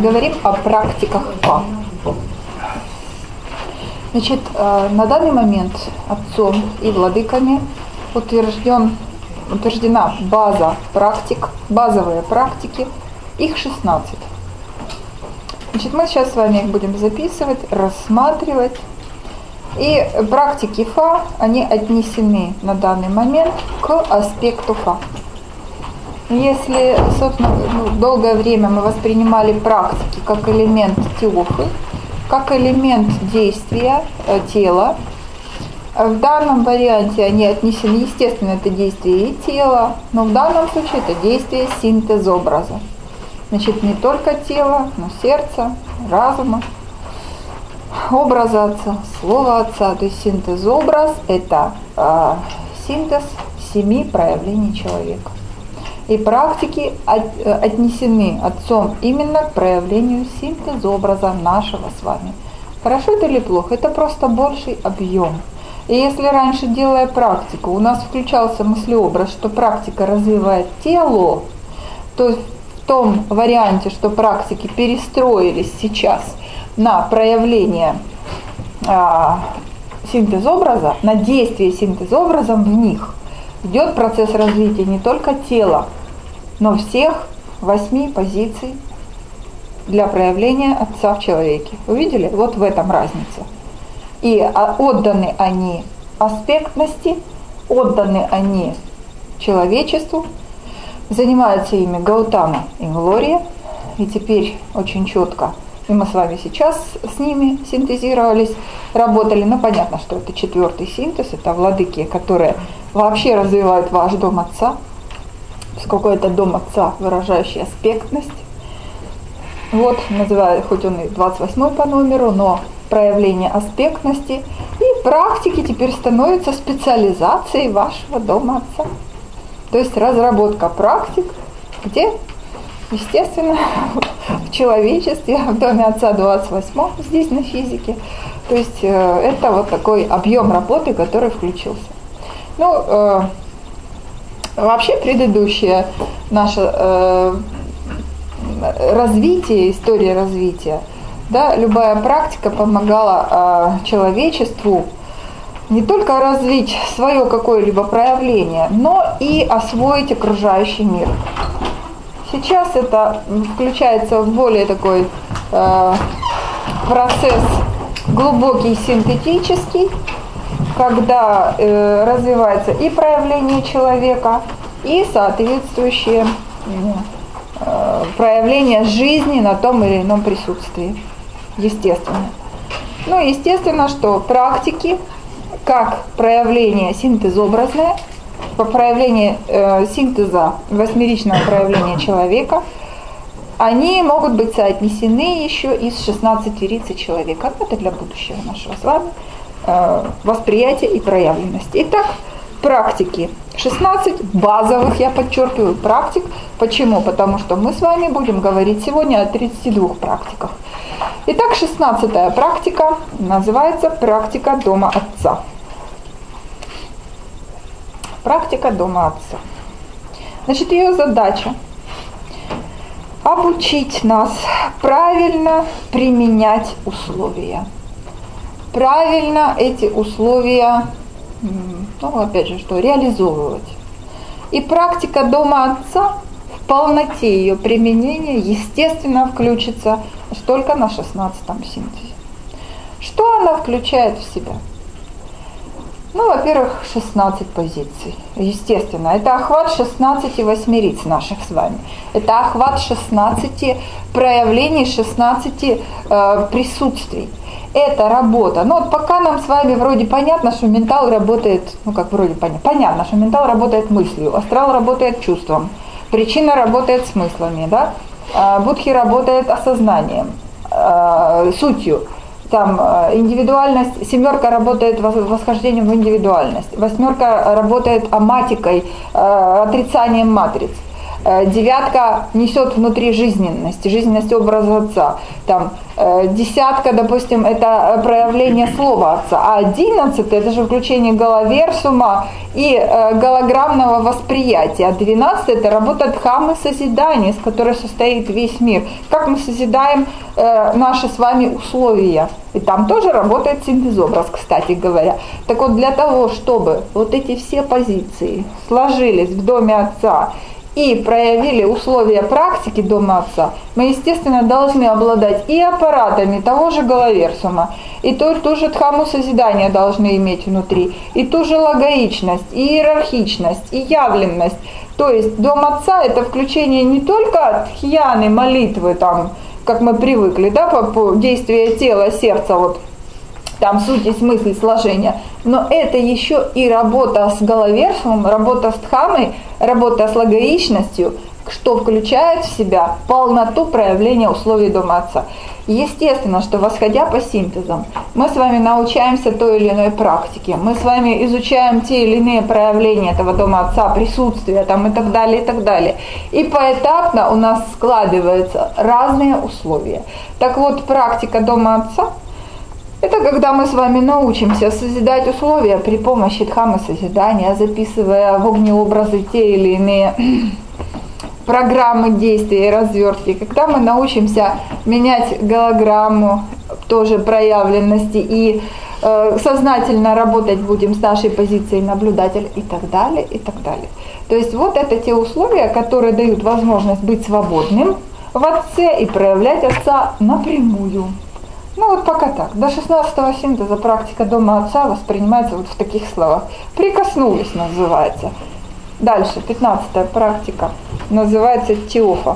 говорим о практиках Фа. Значит, на данный момент отцом и владыками утверждена база практик, базовые практики, их 16. Значит, мы сейчас с вами их будем записывать, рассматривать. И практики Фа, они отнесены на данный момент к аспекту Фа. Если, собственно, долгое время мы воспринимали практики как элемент теофы, как элемент действия тела, в данном варианте они отнесены, естественно, это действие и тела, но в данном случае это действие синтез-образа. Значит, не только тело, но сердце, разума, образа Отца, слова Отца. То есть синтез-образ – это синтез 7 проявлений человека. И практики отнесены Отцом именно к проявлению синтез-образа нашего с вами. Хорошо это или плохо? Это просто больший объем. И если раньше, делая практику, у нас включался мыслеобраз, что практика развивает тело, то в том варианте, что практики перестроились сейчас на проявление синтез-образа, на действие синтез-образом в них, идет процесс развития не только тела, но всех 8 позиций для проявления Отца в человеке. Вы видели? Вот в этом разница. И отданы они аспектности, отданы они человечеству, занимаются ими Гаутама и Глория, и теперь очень четко, и мы с вами сейчас с ними синтезировались, работали, но понятно, что это 4-й синтез, это владыки, которые вообще развивают ваш дом Отца, поскольку это дом Отца, выражающий аспектность. Вот, называю, хоть он и 28 по номеру, но проявление аспектности. И практики теперь становятся специализацией вашего дома Отца. То есть разработка практик, где, естественно, в человечестве, в доме Отца 28, здесь на физике. То есть это вот такой объем работы, который включился. Ну, вообще предыдущее наше развитие, история развития, да, любая практика помогала человечеству не только развить свое какое-либо проявление, но и освоить окружающий мир. Сейчас это включается в более такой процесс глубокий, синтетический, когда развивается и проявление человека, и соответствующее проявление жизни на том или ином присутствии. Естественно. Ну, естественно, что практики, как проявление синтезобразное, по проявлению синтеза, 8-ричного проявления человека, они могут быть соотнесены еще из 16 риц человека. Это для будущего нашего с вами восприятия и проявленности. Итак, практики 16 базовых, я подчеркиваю, практик. Почему? Потому что мы с вами будем говорить сегодня о 32 практиках. Итак, 16-я практика называется практика Дома Отца. Практика Дома Отца. Значит, ее задача – обучить нас правильно применять условия. Правильно эти условия, ну, опять же, что реализовывать. И практика Дома Отца в полноте ее применения, естественно, включится только на 16-м синтезе. Что она включает в себя? Ну, во-первых, 16 позиций. Естественно, это охват 16 восьмериц наших с вами. Это охват 16 проявлений, 16 присутствий. Это работа. Ну вот пока нам с вами вроде понятно, что ментал работает, ну как вроде понятно, что ментал работает мыслью, астрал работает чувством, причина работает смыслами, да? Будхи работает осознанием, сутью. Там индивидуальность, 7 работает восхождением в индивидуальность, 8 работает аматикой, отрицанием матриц. девятка несет внутри жизненность образа Отца. Там десятка, допустим, это проявление слова Отца, а 11 это же включение голосверсума и голограммного восприятия, а 12 это работа дхаммы созидания, из которой состоит весь мир. Как мы созидаем наши с вами условия. И там тоже работает синтез-образ, кстати говоря. Так вот, для того, чтобы вот эти все позиции сложились в доме Отца и проявили условия практики дома Отца, мы, естественно, должны обладать и аппаратами того же голосверсума, и ту же дхамму созидания должны иметь внутри, и ту же логоичность, и иерархичность, и явленность. То есть дом Отца – это включение не только тхьяны, молитвы, там, как мы привыкли, да, по действию тела, сердца, вот там суть и смысл сложения, но это еще и работа с голосверсумом, работа с дхаммой, работа с логоичностью, что включает в себя полноту проявления условий дома Отца. Естественно, что восходя по синтезам, мы с вами научаемся той или иной практике, мы с вами изучаем те или иные проявления этого дома Отца, присутствия там и так далее, и так далее. И поэтапно у нас складываются разные условия. Так вот, практика дома Отца – это когда мы с вами научимся созидать условия при помощи дхаммы созидания, записывая в огнеобразы те или иные программы действия и развертки, когда мы научимся менять голограмму тоже проявленности и сознательно работать будем с нашей позицией наблюдателя и так далее, и так далее. То есть вот это те условия, которые дают возможность быть свободным в Отце и проявлять Отца напрямую. Ну вот пока так. До 16-го синтеза практика дома Отца воспринимается вот в таких словах. Прикоснулись называется. Дальше, 15-я практика, называется теофа.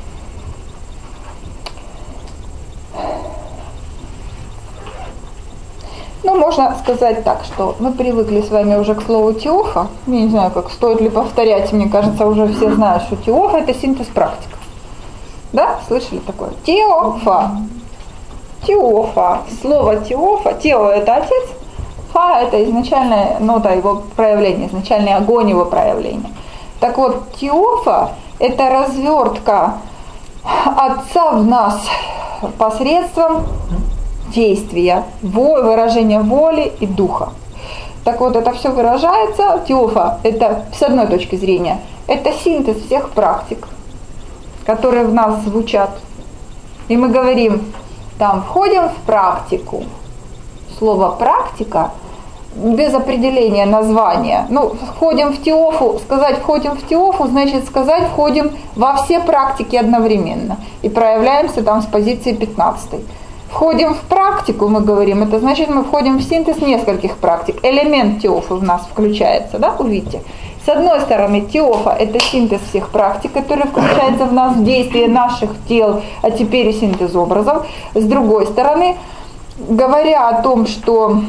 Ну, можно сказать так, что мы привыкли с вами уже к слову теофа. Я не знаю, как стоит ли повторять, мне кажется, уже все знают, что теофа – это синтез практик. Да, слышали такое? Теофа. Теофа. Слово теофа. Тео – это отец. Фа – это изначальная нота его проявления, изначальный огонь его проявления. Так вот, теофа – это развертка Отца в нас посредством действия, выражения воли и духа. Так вот, это все выражается, теофа – это, с одной точки зрения, это синтез всех практик, которые в нас звучат. И мы говорим, там, входим в практику. Слово «практика» без определения названия. Ну, входим в теофу, сказать «входим в теофу» значит сказать «входим во все практики одновременно» и проявляемся там с позиции 15. Входим в практику, мы говорим, это значит мы входим в синтез нескольких практик. Элемент теофы в нас включается, да, увидите. С одной стороны, теофа – это синтез всех практик, которые включаются в нас в действие наших тел, а теперь и синтез образов. С другой стороны, говоря о том, что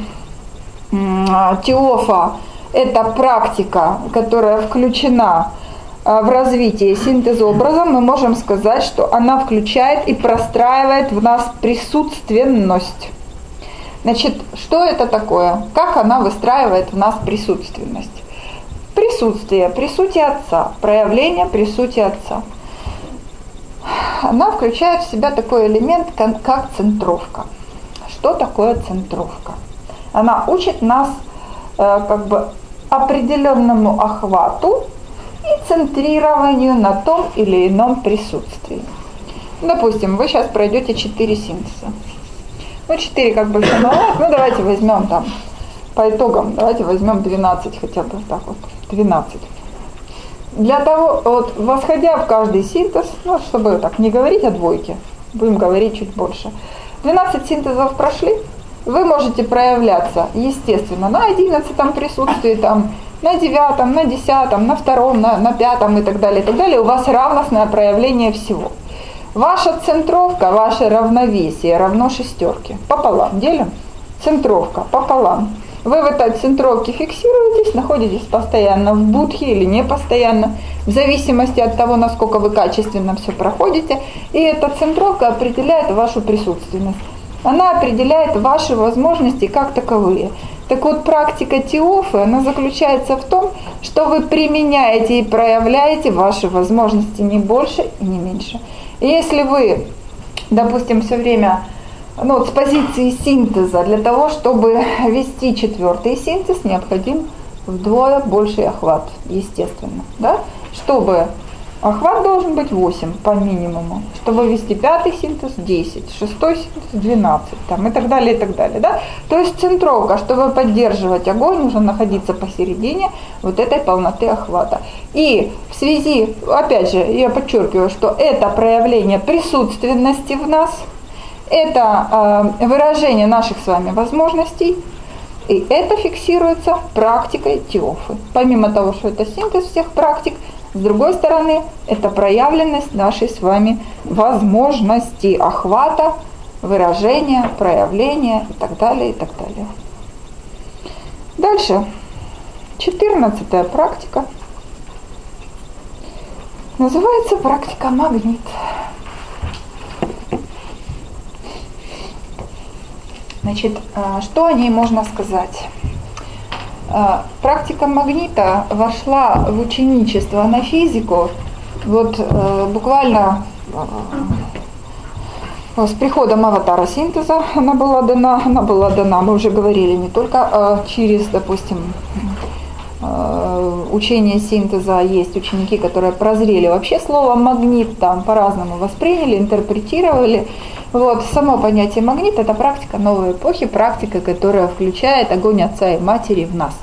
теофа – это практика, которая включена в развитие синтеза образа, мы можем сказать, что она включает и простраивает в нас присутственность. Значит, что это такое? Как она выстраивает в нас присутственность? Присутствие, присутие Отца, проявление присутия Отца. Она включает в себя такой элемент, как центровка. Что такое центровка? Она учит нас как бы определенному охвату и центрированию на том или ином присутствии. Допустим, вы сейчас пройдете 4 синтеза. Ну, 4 как бы мало. Ну, давайте возьмем там по итогам, давайте возьмем 12 хотя бы, так вот, 12. Для того, вот, восходя в каждый синтез, ну, чтобы так не говорить о двойке, будем говорить чуть больше. 12 синтезов прошли, вы можете проявляться, естественно, на 11 присутствии, там, на 9, на 10, на 2, на 5 и так далее, и так далее. У вас равностное проявление всего. Ваша центровка, ваше равновесие равно шестерке. Пополам делим. Центровка пополам. Вы в этой центровке фиксируетесь, находитесь постоянно в будхе или не постоянно, в зависимости от того, насколько вы качественно все проходите. И эта центровка определяет вашу присутственность. Она определяет ваши возможности как таковые. Так вот, практика Теофы, она заключается в том, что вы применяете и проявляете ваши возможности не больше и не меньше. И если вы, допустим, все время с позиции синтеза, для того, чтобы вести четвертый синтез, необходим вдвое больший охват, естественно. Да? Чтобы охват должен быть 8 по минимуму, чтобы вести пятый синтез 10, шестой синтез 12 и так далее, и так далее. Да? То есть центровка, чтобы поддерживать огонь, нужно находиться посередине вот этой полноты охвата. И в связи, опять же, я подчеркиваю, что это проявление присутственности в нас, это выражение наших с вами возможностей, и это фиксируется практикой Теофы. Помимо того, что это синтез всех практик, с другой стороны, это проявленность нашей с вами возможности охвата, выражения, проявления и так далее, и так далее. Дальше. 14-я практика. Называется практика магнит. Значит, что о ней можно сказать? Практика магнита вошла в ученичество на физику буквально с приходом аватара синтеза она была дана, мы уже говорили, не только через, допустим, учение синтеза, есть ученики, которые прозрели вообще слово магнит, там по-разному восприняли, интерпретировали. Само понятие магнит – это практика новой эпохи, практика, которая включает огонь отца и матери в нас.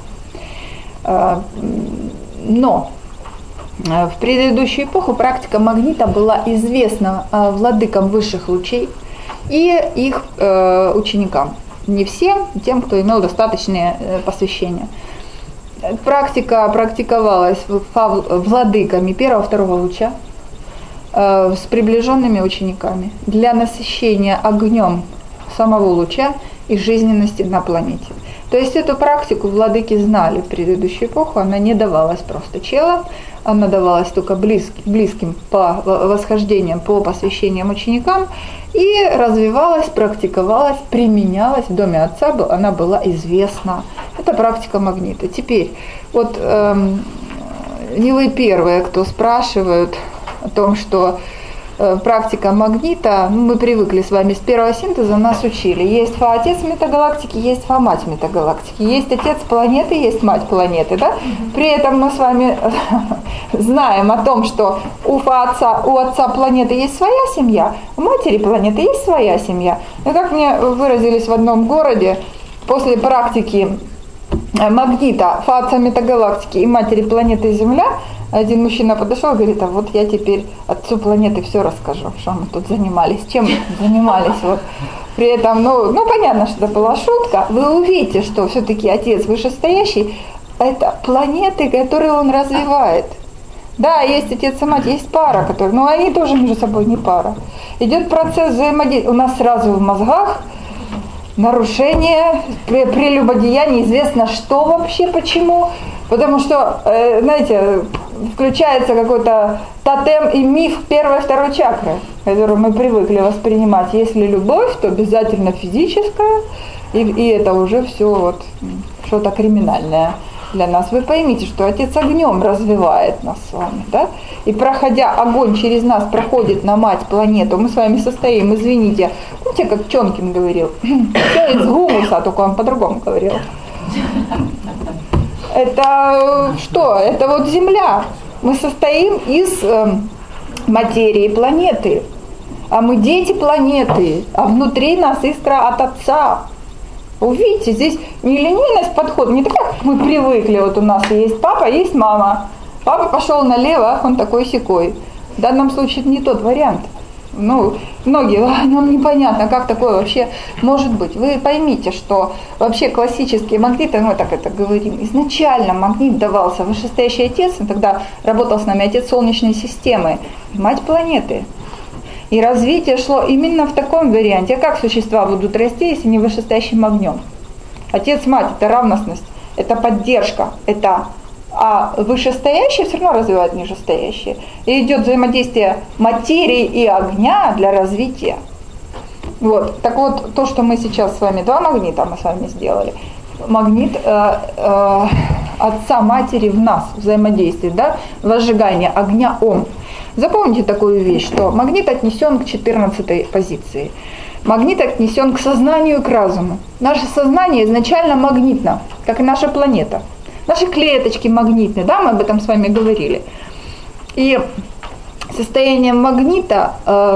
Но в предыдущую эпоху практика магнита была известна владыкам высших лучей и их ученикам. Не всем, тем, кто имел достаточное посвящение. Практика практиковалась владыками первого-второго луча с приближенными учениками для насыщения огнем самого луча и жизненности на планете. То есть эту практику владыки знали в предыдущую эпоху, она не давалась просто челам, она давалась только близким по восхождениям, по посвящениям ученикам и развивалась, практиковалась, применялась в доме отца, она была известна. Это практика магнита. Теперь, не вы первые, кто спрашивают о том, что практика магнита, мы привыкли с вами с первого синтеза, нас учили. Есть Фа-отец метагалактики, есть Фа-мать метагалактики. Есть отец планеты, есть мать планеты. Да? При этом мы с вами знаем о том, что у отца планеты есть своя семья, у матери планеты есть своя семья. И как мне выразились в одном городе, после практики магнита Фа-отца метагалактики и матери планеты Земля, один мужчина подошел и говорит: а вот я теперь отцу планеты все расскажу, что мы тут занимались, чем занимались. При этом, понятно, что это была шутка. Вы увидите, что все-таки отец вышестоящий – это планеты, которые он развивает. Да, есть отец и мать, есть пара, но они тоже между собой не пара. Идет процесс взаимодействия. У нас сразу в мозгах нарушение, прелюбодеяние, известно что вообще, почему. Потому что, знаете, включается какой-то тотем и миф первой и второй чакры, который мы привыкли воспринимать. Если любовь, то обязательно физическая, и это уже все что-то криминальное для нас. Вы поймите, что отец огнем развивает нас с вами, да? И проходя огонь через нас проходит на мать планету, мы с вами состоим, извините, помните, как Чонкин говорил, все из гумуса, только он по-другому говорил. Это что? Это Земля. Мы состоим из материи планеты. А мы дети планеты. А внутри нас искра от Отца. Увидите, здесь не линейность подхода, не такая, как мы привыкли. У нас есть папа, есть мама. Папа пошел налево, он такой-сякой. В данном случае это не тот вариант. Многие, нам непонятно, как такое вообще может быть. Вы поймите, что вообще классические магниты, мы так это говорим, изначально магнит давался вышестоящий отец, и тогда работал с нами отец Солнечной системы, мать планеты. И развитие шло именно в таком варианте. А как существа будут расти, если не вышестоящим огнем? Отец-мать – это равностность, это поддержка, а вышестоящее все равно развивает нижестоящее. И идет взаимодействие материи и огня для развития. Так вот, то, что мы сейчас с вами, два магнита мы с вами сделали, магнит Отца, Матери в нас взаимодействует, да, возжигание огня Ом. Запомните такую вещь, что магнит отнесен к 14-й позиции. Магнит отнесен к сознанию и к разуму. Наше сознание изначально магнитно, как и наша планета. Наши клеточки магнитны, да, мы об этом с вами говорили. И состояние магнита,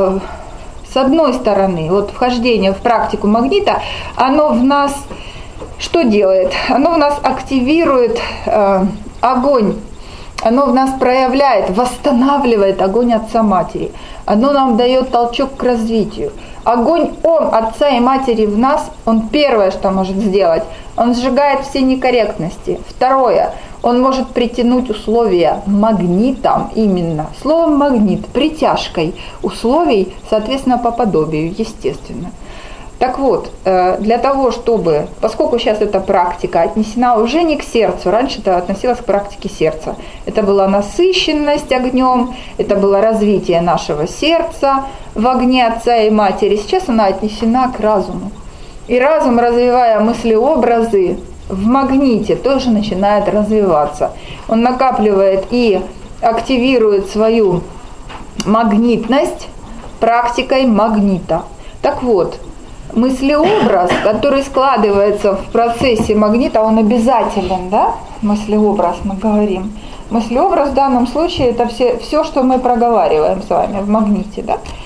с одной стороны, вот вхождение в практику магнита, оно в нас что делает? Оно в нас активирует огонь, оно в нас проявляет, восстанавливает огонь Отца Матери. Оно нам дает толчок к развитию. Огонь Ом Отца и Матери в нас, он первое, что может сделать, он сжигает все некорректности. Второе, он может притянуть условия магнитом именно. Словом магнит, притяжкой условий, соответственно, по подобию, естественно. Так вот, для того, чтобы, поскольку сейчас эта практика отнесена уже не к сердцу, раньше это относилось к практике сердца, это была насыщенность огнем, это было развитие нашего сердца в огне Отца и Матери, сейчас она отнесена к разуму. И разум, развивая мыслеобразы в магните, тоже начинает развиваться. Он накапливает и активирует свою магнитность практикой магнита. Так вот, мыслеобраз, который складывается в процессе магнита, он обязателен, да? Мыслеобраз, мы говорим. Мыслеобраз в данном случае это все, что мы проговариваем с вами в магните,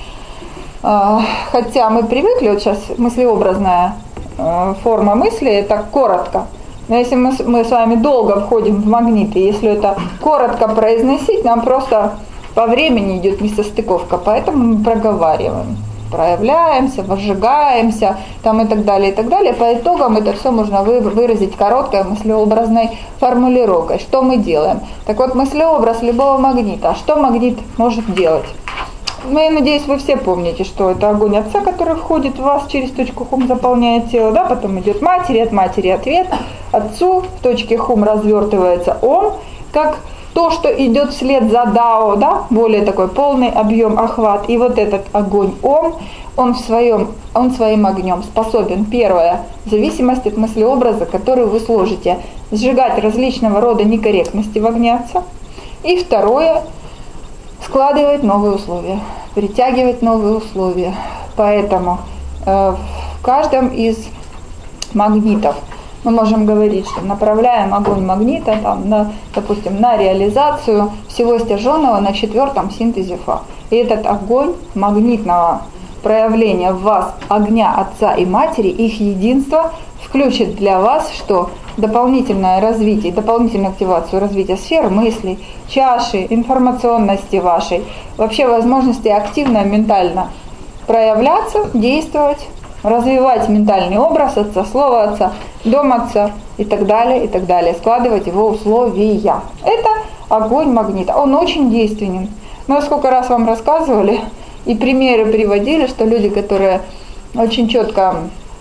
да? Хотя мы привыкли, вот сейчас мыслеобразная форма мысли, это коротко. Но если мы с вами долго входим в магнит, и если это коротко произносить, нам просто по времени идет несостыковка, поэтому мы проговариваем. Проявляемся, возжигаемся там и так далее, и так далее. По итогам это все можно выразить короткой мыслеобразной формулировкой. Что мы делаем? Так вот, мыслеобраз любого магнита. А что магнит может делать? Ну, я надеюсь, вы все помните, что это огонь Отца, который входит в вас через точку Хум, заполняет тело, да? Потом идет Матери, от Матери ответ Отцу, в точке Хум развертывается Ом, как то, что идет вслед за Дао, да, более такой полный объем, охват. И вот этот огонь Ом, он своим огнем способен, первое, в зависимости от мыслеобраза, который вы сложите, сжигать различного рода некорректности в огне Отца. И второе, складывать новые условия, притягивать новые условия. Поэтому в каждом из магнитов мы можем говорить, что направляем огонь магнита, там, допустим, на реализацию всего стяженного на 4-м синтезе Фа. И этот огонь магнитного проявления в вас огня Отца и Матери, их единство, включит для вас, что дополнительное развитие, дополнительную активацию развития сфер мыслей, чаши, информационности вашей, вообще возможности активно, ментально проявляться, действовать, развивать ментальный образ Отца, Слово Отца, Дом Отца и так далее, складывать его условия. Это огонь магнита, он очень действенен. Мы сколько раз вам рассказывали и примеры приводили, что люди, которые очень четко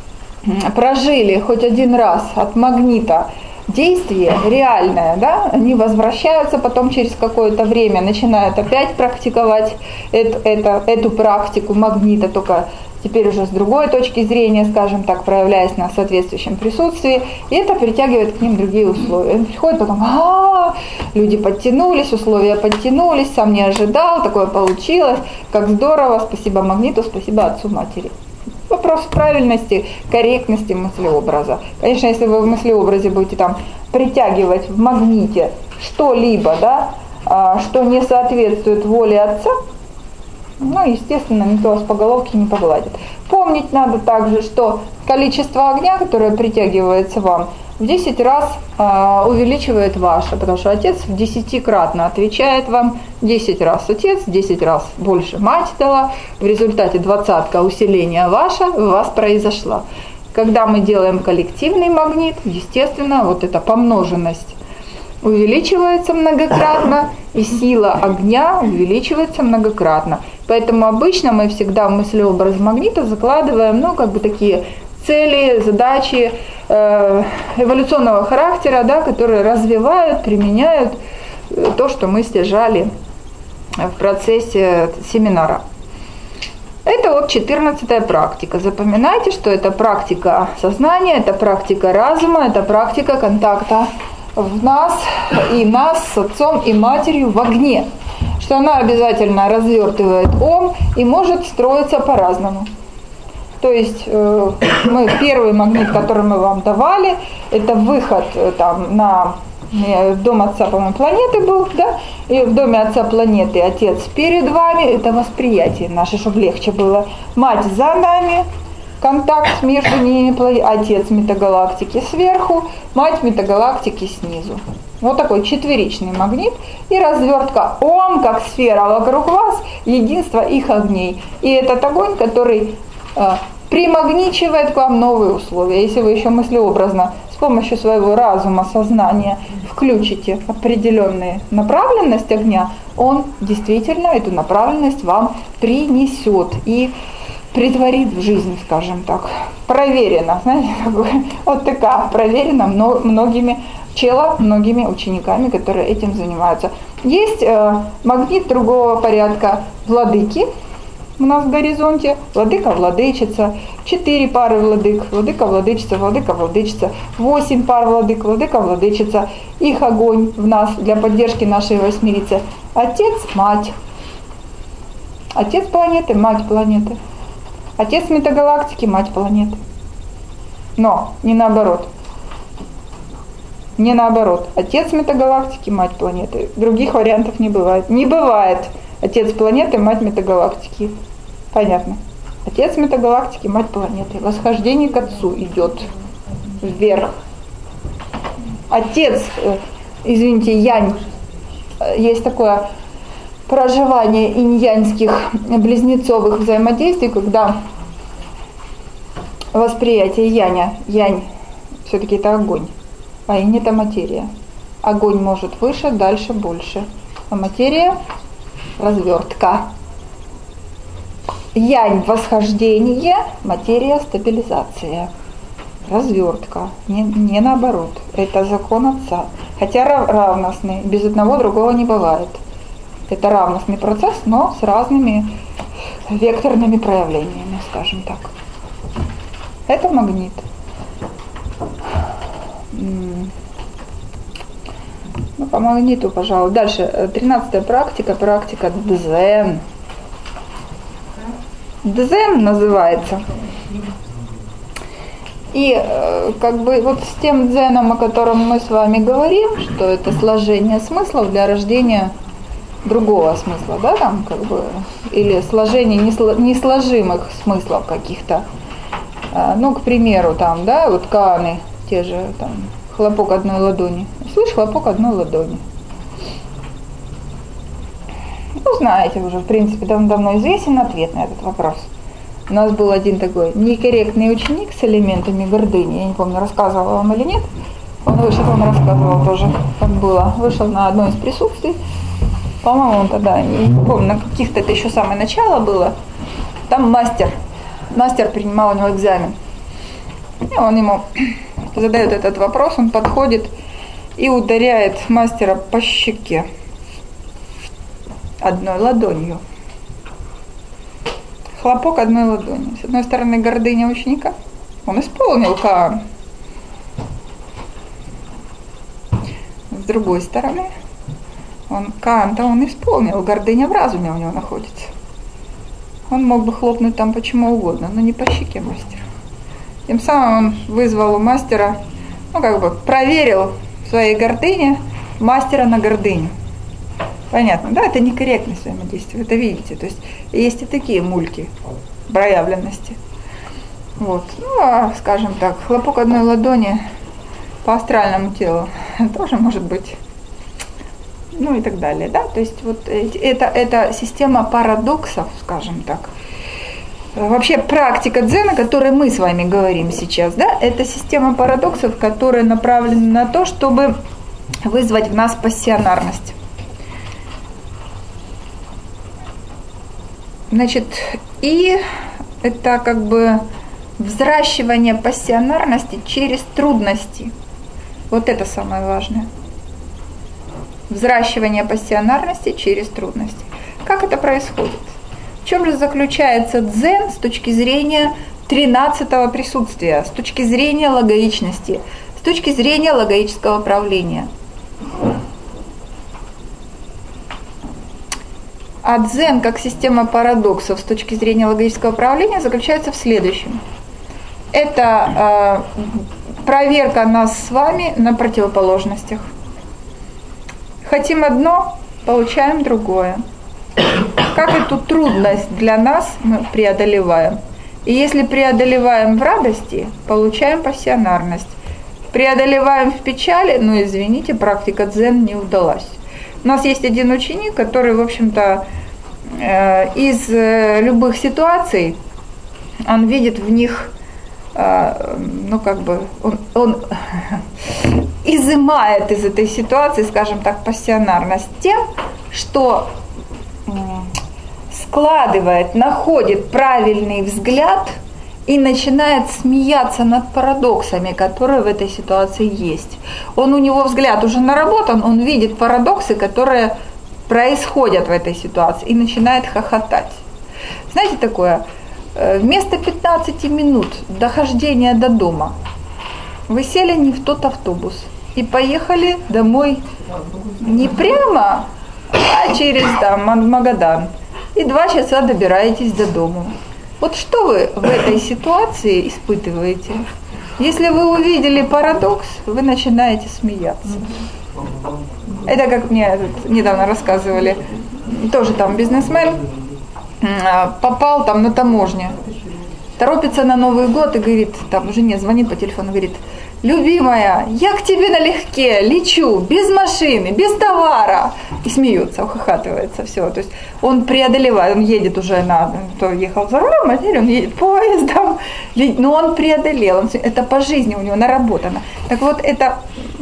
прожили хоть один раз от магнита действие реальное, да, они возвращаются потом через какое-то время, начинают опять практиковать эту практику магнита, только теперь уже с другой точки зрения, скажем так, проявляясь на соответствующем присутствии, и это притягивает к ним другие условия. Он приходит потом, люди подтянулись, условия подтянулись, сам не ожидал, такое получилось, как здорово, спасибо магниту, спасибо Отцу Матери. Вопрос правильности, корректности мыслеобраза. Конечно, если вы в мыслеобразе будете там притягивать в магните что-либо, да, что не соответствует воле Отца, ну, естественно, никто вас по головке не погладит. Помнить надо также, что количество огня, которое притягивается вам, в 10 раз увеличивает ваше, потому что Отец в 10-кратно отвечает вам, 10 раз Отец, 10 раз больше Мать дала, в результате 20-ка усиления ваша у вас произошла. Когда мы делаем коллективный магнит, естественно, вот эта помноженность увеличивается многократно, и сила огня увеличивается многократно. Поэтому обычно мы всегда в мыслеобраз магнита закладываем, ну, как бы такие цели, задачи эволюционного характера, да, которые развивают, применяют то, что мы стяжали в процессе семинара. Это вот 14-я практика. Запоминайте, что это практика сознания, это практика разума, это практика контакта в нас и нас с отцом и матерью в огне. Что она обязательно развертывает ом и может строиться по-разному. То есть мы первый магнит, который мы вам давали, это выход там на дом отца, по-моему, планеты был, да? И в доме отца планеты отец перед вами, это восприятие наше, чтобы легче было. Мать за нами, контакт между ними, отец метагалактики сверху, мать метагалактики снизу. Вот такой четверичный магнит и развертка Ом, как сфера вокруг вас, единство их огней. И этот огонь, который примагничивает к вам новые условия. Если вы еще мыслеобразно с помощью своего разума, сознания включите определенную направленность огня, он действительно эту направленность вам принесет и притворит в жизнь, скажем так. Проверено, знаете, вот такая, проверено многими учениками, которые этим занимаются. Есть магнит другого порядка владыки. У нас в горизонте владыка-владычица, 4 пары владык, владыка-владычица, владыка-владычица, 8 пар владык, владыка-владычица, их огонь в нас для поддержки нашей восьмирицы. Отец, мать. Отец планеты, мать планеты. Отец метагалактики, мать планеты. Но не наоборот. Не наоборот. Отец метагалактики, мать планеты. Других вариантов не бывает. Не бывает. Отец планеты, мать метагалактики. Понятно. Отец метагалактики, мать планеты. Восхождение к отцу идет вверх. Отец, извините, янь. Есть такое проживание инь-яньских близнецовых взаимодействий, когда восприятие яня, янь, все-таки это огонь, а инь это материя. Огонь может выше, дальше, больше. А материя развертка. Янь восхождение, материя стабилизация. Развертка. Не наоборот. Это закон отца. Хотя равностный. Без одного другого не бывает. Это равностный процесс, но с разными векторными проявлениями, скажем так. Это магнит. Ну, по магниту, пожалуй. Дальше, 13-я практика дзен. Дзен называется. И как бы вот с тем дзеном, о котором мы с вами говорим, что это сложение смыслов для рождения другого смысла, да, там как бы, или сложение несложимых смыслов каких-то. Ну, к примеру, там, да, вот кааны, те же там, хлопок одной ладони. Слышь, хлопок одной ладони. Ну, знаете уже, в принципе, давно известен ответ на этот вопрос. У нас был один такой некорректный ученик с элементами гордыни, я не помню, рассказывала вам или нет. Он рассказывал тоже, как было. Вышел на одно из присутствий. По-моему, он тогда, не помню, на каких-то это еще самое начало было. Там мастер принимал у него экзамен. И он ему задает этот вопрос, он подходит и ударяет мастера по щеке одной ладонью. Хлопок одной ладонью. С одной стороны, гордыня ученика. Он исполнил каан. С другой стороны, каан-то он исполнил. Гордыня в разуме у него находится. Он мог бы хлопнуть там почему угодно, но не по щеке мастера. Тем самым он вызвал у мастера, проверил в своей гордыне мастера на гордыню. Понятно, да, это некорректное взаимодействие, это видите, то есть есть и такие мульки проявленности. Вот, ну, а, скажем так, хлопок одной ладони по астральному телу тоже может быть, ну и так далее, да, то есть вот это система парадоксов, скажем так. Вообще практика дзена, о которой мы с вами говорим сейчас, да, это система парадоксов, которая направлена на то, чтобы вызвать в нас пассионарность. Значит, и это как бы взращивание пассионарности через трудности. Вот это самое важное. Взращивание пассионарности через трудности. Как это происходит? В чем же заключается дзен с точки зрения 13-го присутствия, с точки зрения логичности, с точки зрения логического правления? А дзен как система парадоксов с точки зрения логического правления заключается в следующем. Это проверка нас с вами на противоположностях. Хотим одно, получаем другое. Как эту трудность для нас мы преодолеваем? И если преодолеваем в радости, получаем пассионарность. Преодолеваем в печали, ну извините, практика дзен не удалась. У нас есть один ученик, который, в общем-то, из любых ситуаций, он видит в них, ну как бы, он изымает из этой ситуации, скажем так, пассионарность тем, что складывает, находит правильный взгляд и начинает смеяться над парадоксами, которые в этой ситуации есть. У него взгляд уже наработан, он видит парадоксы, которые происходят в этой ситуации, и начинает хохотать. Знаете такое, вместо 15 минут дохождения до дома вы сели не в тот автобус и поехали домой не прямо, а через Магадан. И 2 часа добираетесь до дома. Вот что вы в этой ситуации испытываете? Если вы увидели парадокс, вы начинаете смеяться. Это как мне недавно рассказывали, тоже там бизнесмен попал там на таможню, торопится на Новый год и говорит, там жене звонит по телефону, говорит: любимая, я к тебе налегке лечу, без машины, без товара. И смеется, ухахатывается, все. То есть он преодолевает, он едет уже то ехал за рулем, а теперь он едет поездом. Но он преодолел, это по жизни у него наработано. Так вот, это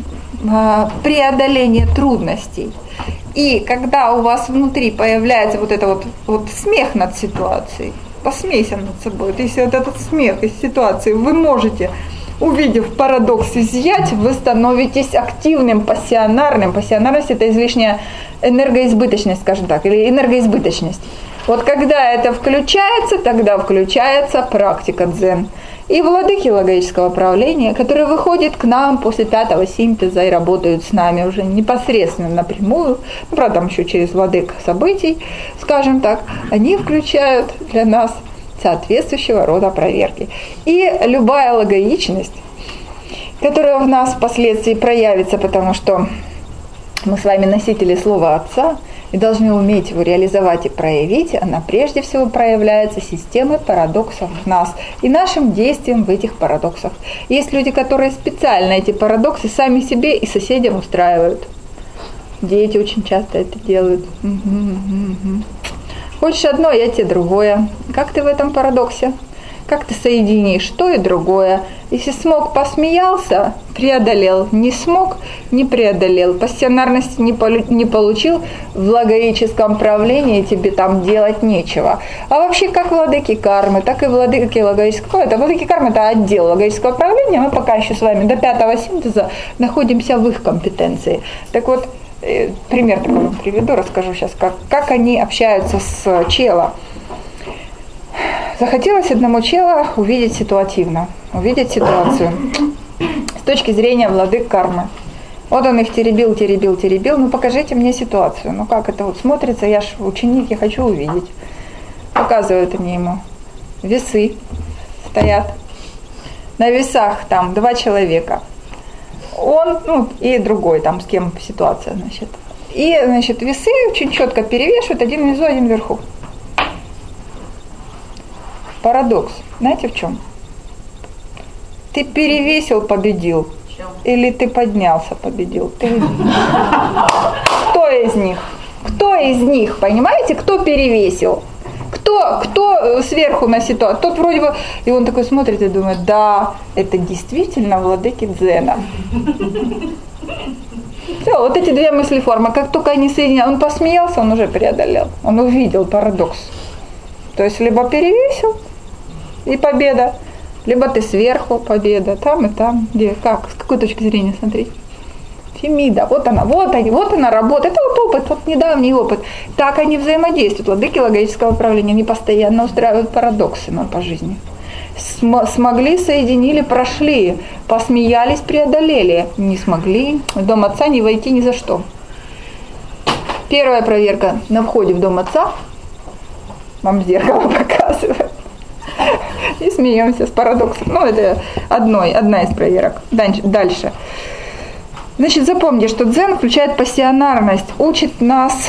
преодоление трудностей. И когда у вас внутри появляется вот это вот смех над ситуацией, посмейся над собой. Если вот этот смех из ситуации вы можете, увидев парадокс, изъять, вы становитесь активным, пассионарным. Пассионарность – это излишняя энергоизбыточность, скажем так, или энергоизбыточность. Вот когда это включается, тогда включается практика дзен. И владыки логического правления, которые выходят к нам после 5-го синтеза и работают с нами уже непосредственно напрямую, ну, правда, там еще через владык событий, скажем так, они включают для нас соответствующего рода проверки. И любая логичность, которая в нас впоследствии проявится, потому что мы с вами носители слова Отца и должны уметь его реализовать и проявить, она прежде всего проявляется системой парадоксов в нас и нашим действием в этих парадоксах. Есть люди, которые специально эти парадоксы сами себе и соседям устраивают. Дети очень часто это делают. Хочешь одно, я тебе другое. Как ты в этом парадоксе? Как ты соединишь то и другое? Если смог, посмеялся, преодолел. Не смог, не преодолел. Пассионарности не получил, в логическом правлении тебе там делать нечего. А вообще, как владыки кармы, так и владыки логического... Владыки кармы – это отдел логического правления. Мы пока еще с вами до 5-го синтеза находимся в их компетенции. Так вот, пример такой вам приведу, расскажу сейчас, как они общаются с челом. Захотелось одному чела увидеть ситуативно, увидеть ситуацию с точки зрения владык кармы. Вот он их теребил, ну покажите мне ситуацию, ну как это вот смотрится, я ж ученик, я хочу увидеть. Показывают они ему. Весы стоят, на весах там 2 человека. Он, ну и другой, там с кем ситуация, значит. И, значит, весы очень четко перевешивают, один внизу, один вверху. Парадокс. Знаете в чем? Ты перевесил, победил. Или ты поднялся, победил. Кто из них? Кто из них? Понимаете, кто перевесил? Кто сверху на ситуацию? Тот вроде бы... И он такой смотрит и думает, да, это действительно владыки дзена. Все, вот эти 2 мыслеформы, как только они соединяют, он посмеялся, он уже преодолел. Он увидел парадокс. То есть либо перевесил, и победа, либо ты сверху, победа, там и там, где, как, с какой точки зрения смотреть? Фемида, вот она работает, это вот опыт, вот недавний опыт. Так они взаимодействуют. Владыки логического управления, они постоянно устраивают парадоксы нам по жизни. Смогли, соединили, прошли, посмеялись, преодолели. Не смогли, в дом отца не войти ни за что. Первая проверка на входе в дом отца. Вам зеркало показывает. И смеемся с парадоксом. Ну, это одна из проверок. Дальше. Значит, запомните, что дзен включает пассионарность, учит нас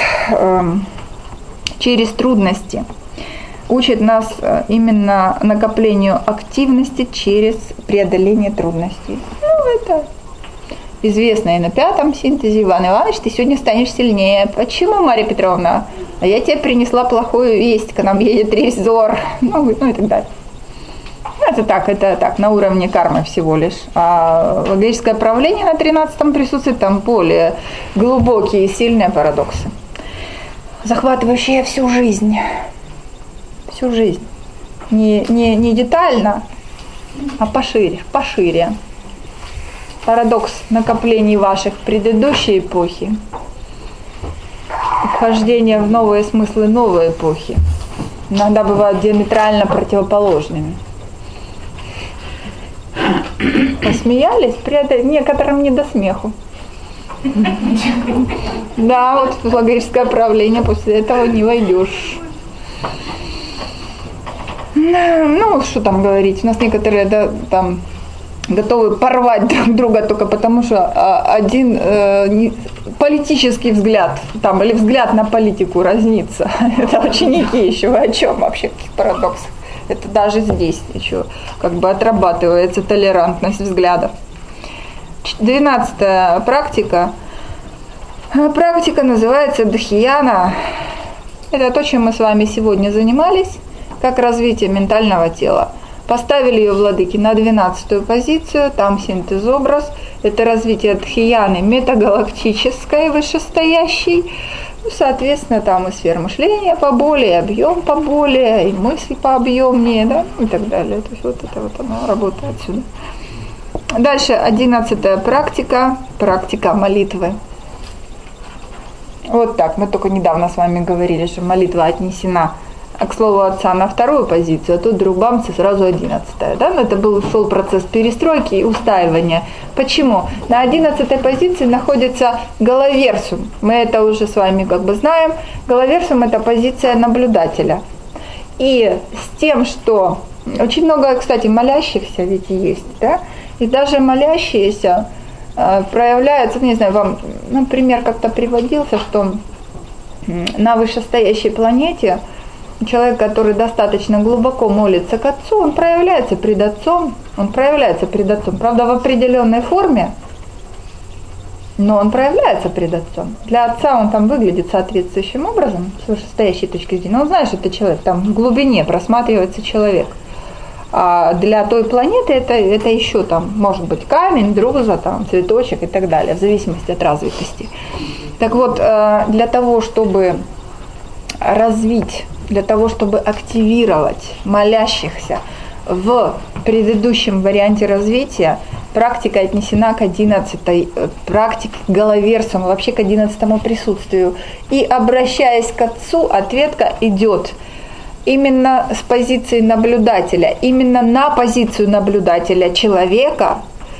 через трудности, учит нас именно накоплению активности через преодоление трудностей. Ну, это известно и на 5-м синтезе. Иван Иванович, ты сегодня станешь сильнее. Почему, Марья Петровна? А я тебе принесла плохую весть, к нам едет ревизор. Ну и так далее. Это так, на уровне кармы всего лишь. А логическое правление на 13-м присутствует, там более глубокие и сильные парадоксы, захватывающие всю жизнь. Всю жизнь. Не детально, а пошире. Парадокс накоплений ваших в предыдущей эпохи, вхождение в новые смыслы новой эпохи, иногда бывают диаметрально противоположными. Посмеялись, некоторым не до смеху. Да, вот в логическое правление после этого не войдешь. Ну, что там говорить, у нас некоторые, да, там готовы порвать друг друга только потому, что один политический взгляд там, или взгляд на политику разнится. Это ученики еще, вы о чем вообще, каких парадоксов? Это даже здесь еще как бы отрабатывается толерантность взглядов. 12-я практика. Практика называется Дхьяна. Это то, чем мы с вами сегодня занимались, как развитие ментального тела. Поставили ее владыки на 12-ю позицию, там синтез-образ. Это развитие Дхьяны метагалактической, вышестоящей. Соответственно, там и сфера мышления поболее, и объем поболее, и мысль пообъемнее, да, и так далее. То есть вот это вот оно работает отсюда. Дальше 11-я практика молитвы. Вот так, мы только недавно с вами говорили, что молитва отнесена к слову отца на 2-ю позицию, а тут вдруг бамцы сразу 11-я. Да? Это шел процесс перестройки и устаивания. Почему? На 11-й позиции находится головерсум. Мы это уже с вами как бы знаем. Головерсум – это позиция наблюдателя. И с тем, что очень много, кстати, молящихся ведь есть, да? И даже молящиеся проявляются, не знаю, вам, например, как-то приводился, что на вышестоящей планете человек, который достаточно глубоко молится к Отцу, он проявляется пред Отцом, правда, в определенной форме, но он проявляется пред Отцом. Для Отца он там выглядит соответствующим образом, с вышестоящей точки зрения. Он знает, что это человек, там в глубине просматривается человек. А для той планеты это еще там может быть камень, друза, там, цветочек и так далее, в зависимости от развитости. Так вот, для того, чтобы развить, для того, чтобы активировать молящихся в предыдущем варианте развития, практика отнесена к 11-й практике головерсум, вообще к 11-му присутствию. И обращаясь к Отцу, ответка идет именно с позиции наблюдателя, именно на позицию наблюдателя человека.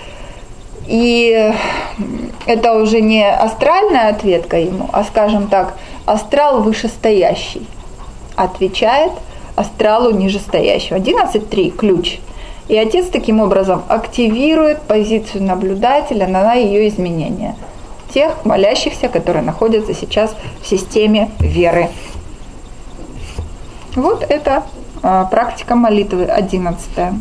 И это уже не астральная ответка ему, а, скажем так, астрал вышестоящий отвечает астралу нижестоящего. 11.3 ключ. И Отец таким образом активирует позицию наблюдателя на ее изменение. Тех молящихся, которые находятся сейчас в системе веры. Вот это практика молитвы 11-я.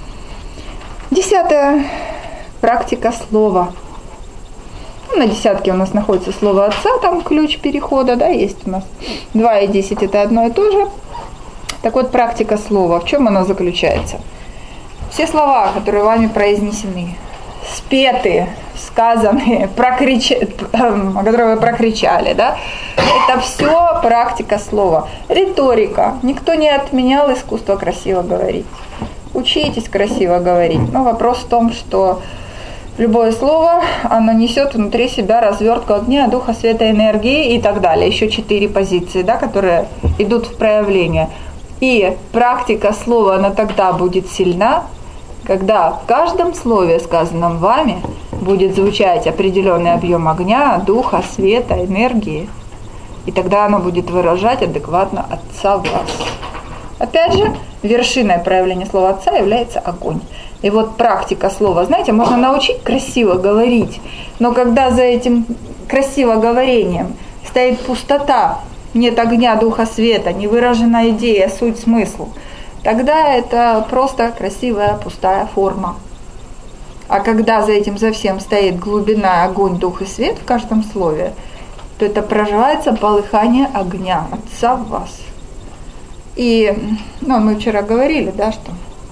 10-я практика слова. На 10-ке у нас находится слово Отца, там ключ перехода, да, есть у нас. 2 и 10 это одно и то же. Так вот, практика слова, в чем она заключается? Все слова, которые вами произнесены, спеты, сказанные, которые вы прокричали, да, это все практика слова. Риторика. Никто не отменял искусство красиво говорить. Учитесь красиво говорить. Но вопрос в том, что Любое слово, оно несет внутри себя развертку огня, духа, света, энергии и так далее. Еще 4 позиции, да, которые идут в проявление. И практика слова, она тогда будет сильна, когда в каждом слове, сказанном вами, будет звучать определенный объем огня, духа, света, энергии. И тогда оно будет выражать адекватно Отца в вас. Опять же, вершиной проявления слова Отца является огонь. И вот практика слова, знаете, можно научить красиво говорить, но когда за этим красиво говорением стоит пустота, нет огня, духа, света, не выражена идея, суть, смысл, тогда это просто красивая пустая форма. А когда за этим за всем стоит глубина, огонь, дух и свет в каждом слове, то это проживается полыхание огня Отца в вас. И мы вчера говорили, да, что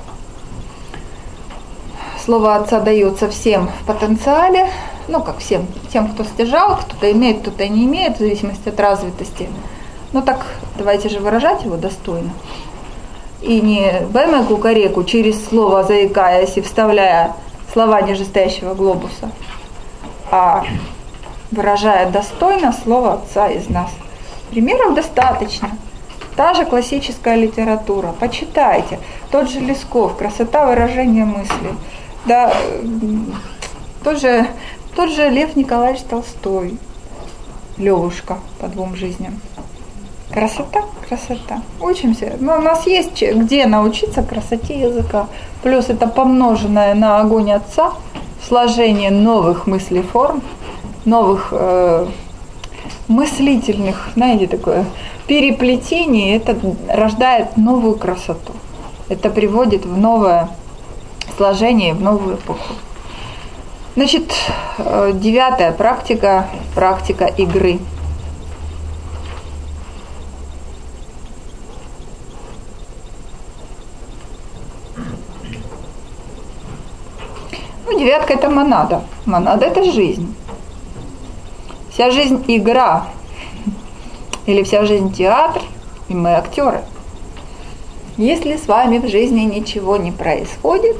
слово Отца дается всем в потенциале, как всем, тем, кто стяжал, кто-то имеет, кто-то не имеет, в зависимости от развитости. Так давайте же выражать его достойно. И не бэме кукареку через слово заикаясь и вставляя слова нижестоящего глобуса, а выражая достойно слово Отца из нас. Примеров достаточно. Та же классическая литература. Почитайте. Тот же Лесков, красота выражения мысли. Да, тот же Лев Николаевич Толстой, Левушка по 2 жизням. Красота, красота. Учимся. У нас есть где научиться красоте языка. Плюс это помноженное на огонь Отца, сложение новых мыслеформ, новых мыслительных, знаете, такое переплетение, это рождает новую красоту. Это приводит в новое сложение, в новую эпоху. Значит, 9-я практика игры. Девятка – это монада. Монада – это жизнь. Вся жизнь – игра. Или вся жизнь – театр, и мы актеры. Если с вами в жизни ничего не происходит,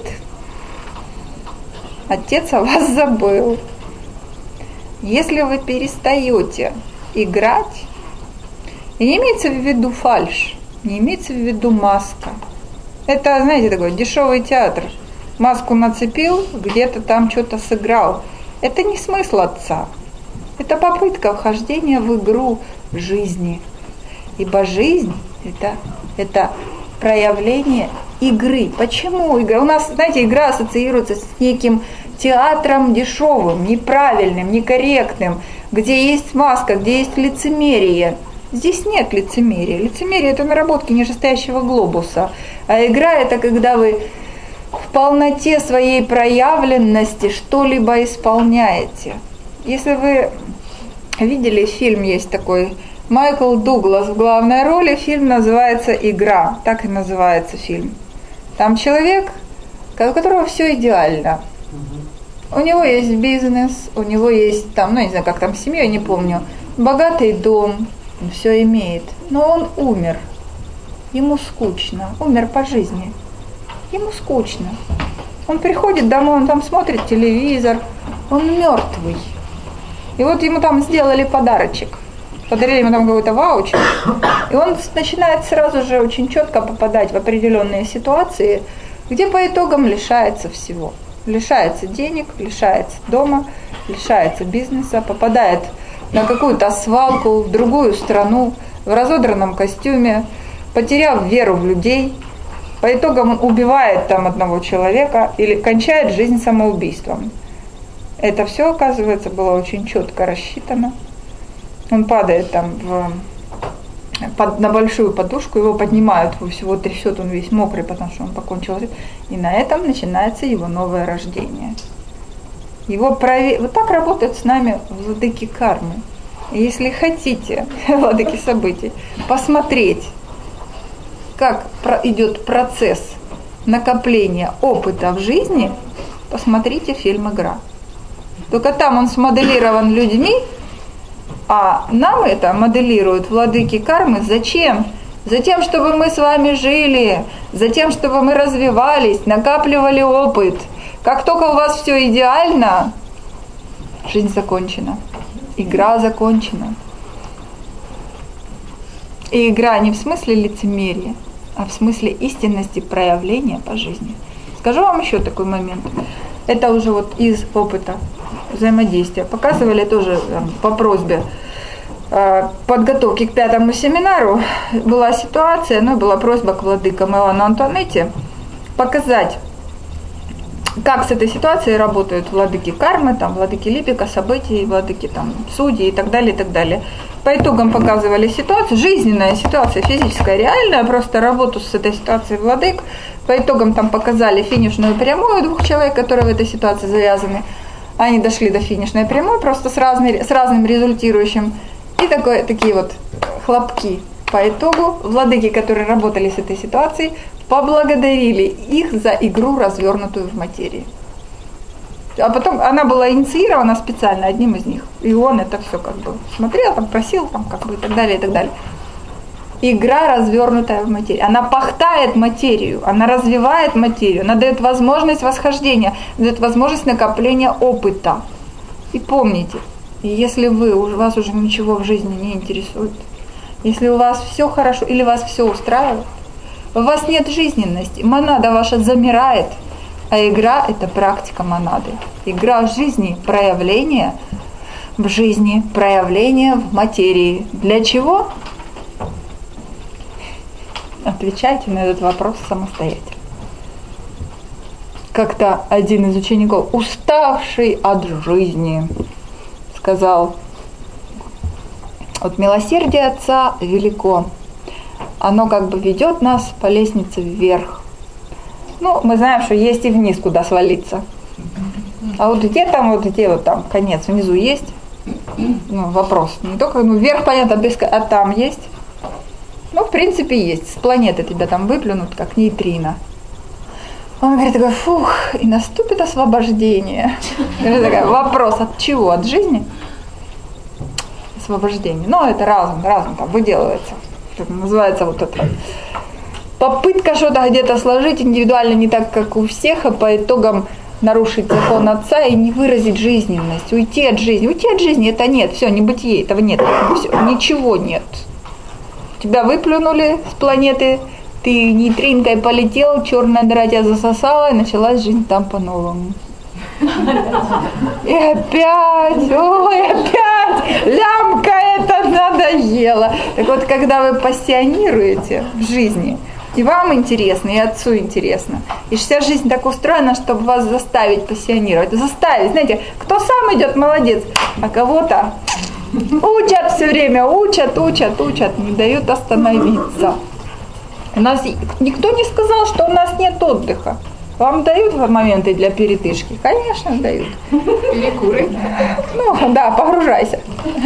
Отец о вас забыл. Если вы перестаете играть, и не имеется в виду фальшь, не имеется в виду маска. Это, знаете, такой дешевый театр. Маску нацепил, где-то там что-то сыграл. Это не смысл Отца. Это попытка вхождения в игру жизни. Ибо жизнь – это проявление игры. Почему игра? У нас, знаете, игра ассоциируется с неким театром дешевым, неправильным, некорректным, где есть маска, где есть лицемерие. Здесь нет лицемерия. Лицемерие – это наработки нижестоящего глобуса. А игра – это когда вы в полноте своей проявленности что-либо исполняете. Если вы видели, фильм есть такой, Майкл Дуглас в главной роли, фильм называется «Игра», так и называется фильм. Там человек, у которого все идеально. У него есть бизнес, у него есть там, не знаю, как там семья, я не помню, богатый дом, он все имеет, но он умер, ему скучно, умер по жизни. Ему скучно. Он приходит домой, он там смотрит телевизор, он мертвый. И вот ему там сделали подарочек. Подарили ему там какой-то ваучер. И он начинает сразу же очень четко попадать в определенные ситуации, где по итогам лишается всего. Лишается денег, лишается дома, лишается бизнеса, попадает на какую-то свалку, в другую страну, в разодранном костюме, потеряв веру в людей. По итогам он убивает там одного человека или кончает жизнь самоубийством. Это все, оказывается, было очень четко рассчитано. Он падает там на большую подушку, его поднимают, его всего трясет, он весь мокрый, потому что он покончил жизнь. И на этом начинается его новое рождение. Вот так работают с нами владыки кармы. И если хотите, владыки событий, посмотреть, как идет процесс накопления опыта в жизни, посмотрите фильм «Игра». Только там он смоделирован людьми, а нам это моделируют владыки кармы. Зачем? Затем, чтобы мы с вами жили, затем, чтобы мы развивались, накапливали опыт. Как только у вас все идеально, жизнь закончена, игра закончена. И игра не в смысле лицемерия, а в смысле истинности проявления по жизни. Скажу вам еще такой момент. Это уже вот из опыта взаимодействия. Показывали тоже по просьбе подготовки к 5-му семинару. Была ситуация, была просьба к владыкам Иоанну Антуанетте показать, как с этой ситуацией работают владыки кармы, владыки липика, событий, владыки судьи и так далее, и так далее. По итогам показывали ситуацию, жизненная ситуация, физическая, реальная, просто работу с этой ситуацией владык. По итогам показали финишную прямую 2 человек, которые в этой ситуации завязаны. Они дошли до финишной прямой, просто с разным результирующим. И такие вот хлопки. По итогу владыки, которые работали с этой ситуацией, поблагодарили их за игру, развернутую в материи. А потом она была инициирована специально одним из них. И он это все смотрел, просил, и так далее, и так далее. Игра, развернутая в материи. Она пахтает материю, она развивает материю, она дает возможность восхождения, дает возможность накопления опыта. И помните, если вас уже ничего в жизни не интересует, если у вас все хорошо или вас все устраивает, у вас нет жизненности, монада ваша замирает, а игра – это практика монады. Игра в жизни, проявление в жизни, проявление в материи. Для чего? Отвечайте на этот вопрос самостоятельно. Как-то один из учеников, уставший от жизни, сказал: вот милосердие Отца велико, оно ведет нас по лестнице вверх. Мы знаем, что есть и вниз, куда свалиться. А где конец, внизу есть? Вопрос. Не только вверх, понятно, а там есть? В принципе, есть. С планеты тебя выплюнут, как нейтрино. Он говорит, фух, и наступит освобождение. Вопрос, от чего? От жизни? Освобождение. Это разум выделывается. Это называется это. Попытка что-то где-то сложить индивидуально не так, как у всех, а по итогам нарушить закон Отца и не выразить жизненность, уйти от жизни. Уйти от жизни – это нет, все, небытие, этого нет, все, ничего нет. Тебя выплюнули с планеты, ты нейтринкой полетел, черная дыра тебя засосала, и началась жизнь там по-новому. И опять, лямка эта надоела. Так вот, когда вы пассионируете в жизни, и вам интересно, и Отцу интересно. И вся жизнь так устроена, чтобы вас заставить пассионировать. Заставить, знаете, кто сам идет, молодец, а кого-то учат все время, учат, не дают остановиться. У нас никто не сказал, что у нас нет отдыха. Вам дают моменты для передышки? Конечно, дают. Перекуры. Да, погружайся.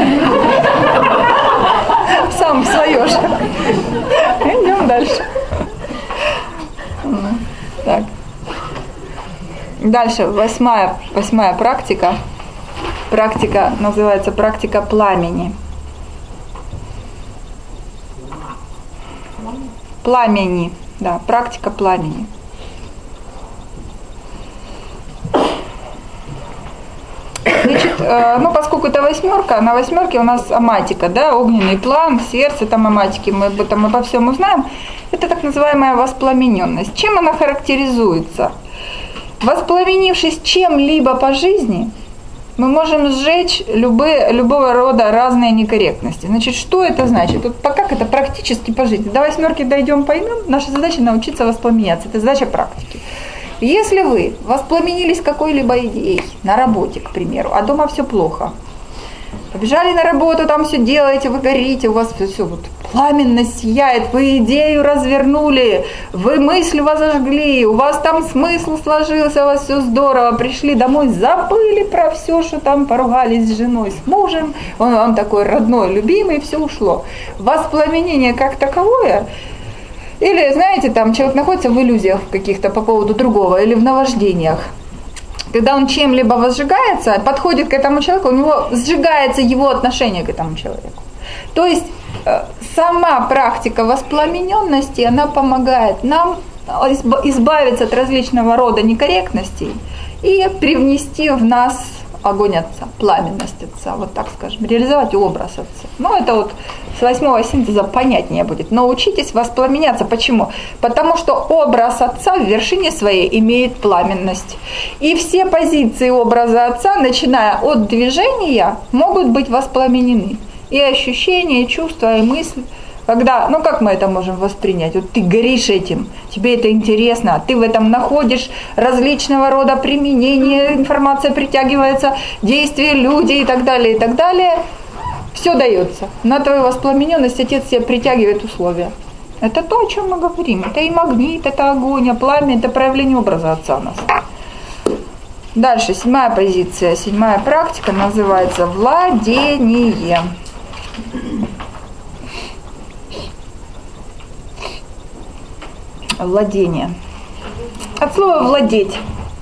Сам встаешь. Идем дальше. Так. Дальше, восьмая практика. Практика называется практика пламени. Пламени, да, практика пламени. Значит, поскольку это 8, на 8 у нас аматика, да, огненный план, сердце, аматики, мы об этом обо всем узнаем. Это так называемая воспламененность. Чем она характеризуется? Воспламенившись чем-либо по жизни, мы можем сжечь любого рода разные некорректности. Значит, что это значит? Как это практически по жизни? До 8 дойдем, поймем. Наша задача научиться воспламеняться. Это задача практики. Если вы воспламенились какой-либо идеей на работе, к примеру, а дома все плохо, побежали на работу, там все делаете, вы горите, у вас все пламенно сияет, вы идею развернули, вы мысль возожгли, у вас там смысл сложился, у вас все здорово, пришли домой, забыли про все, что там поругались с женой, с мужем, он вам такой родной, любимый, все ушло. Воспламенение как таковое. Или, знаете, человек находится в иллюзиях каких-то по поводу другого, или в наваждениях. Когда он чем-либо возжигается, подходит к этому человеку, у него сжигается его отношение к этому человеку. То есть сама практика воспламененности, она помогает нам избавиться от различного рода некорректностей и привнести в нас огонь Отца, пламенность Отца, вот так скажем, реализовать образ Отца. Ну, это вот с 8-го синтеза понятнее будет. Но учитесь воспламеняться. Почему? Потому что образ Отца в вершине своей имеет пламенность. И все позиции образа Отца, начиная от движения, могут быть воспламенены. И ощущения, и чувства, и мысли. Когда, ну как мы это можем воспринять? Вот ты горишь этим, тебе это интересно, ты в этом находишь различного рода применения, информация притягивается, действия, люди и так далее, и так далее. Все дается. На твою воспламененность Отец тебе притягивает условия. Это то, о чем мы говорим. Это и магнит, это огонь, а пламя, это проявление образа Отца у нас. Дальше, 7-я позиция, 7-я практика называется владение. Владение. От слова «владеть».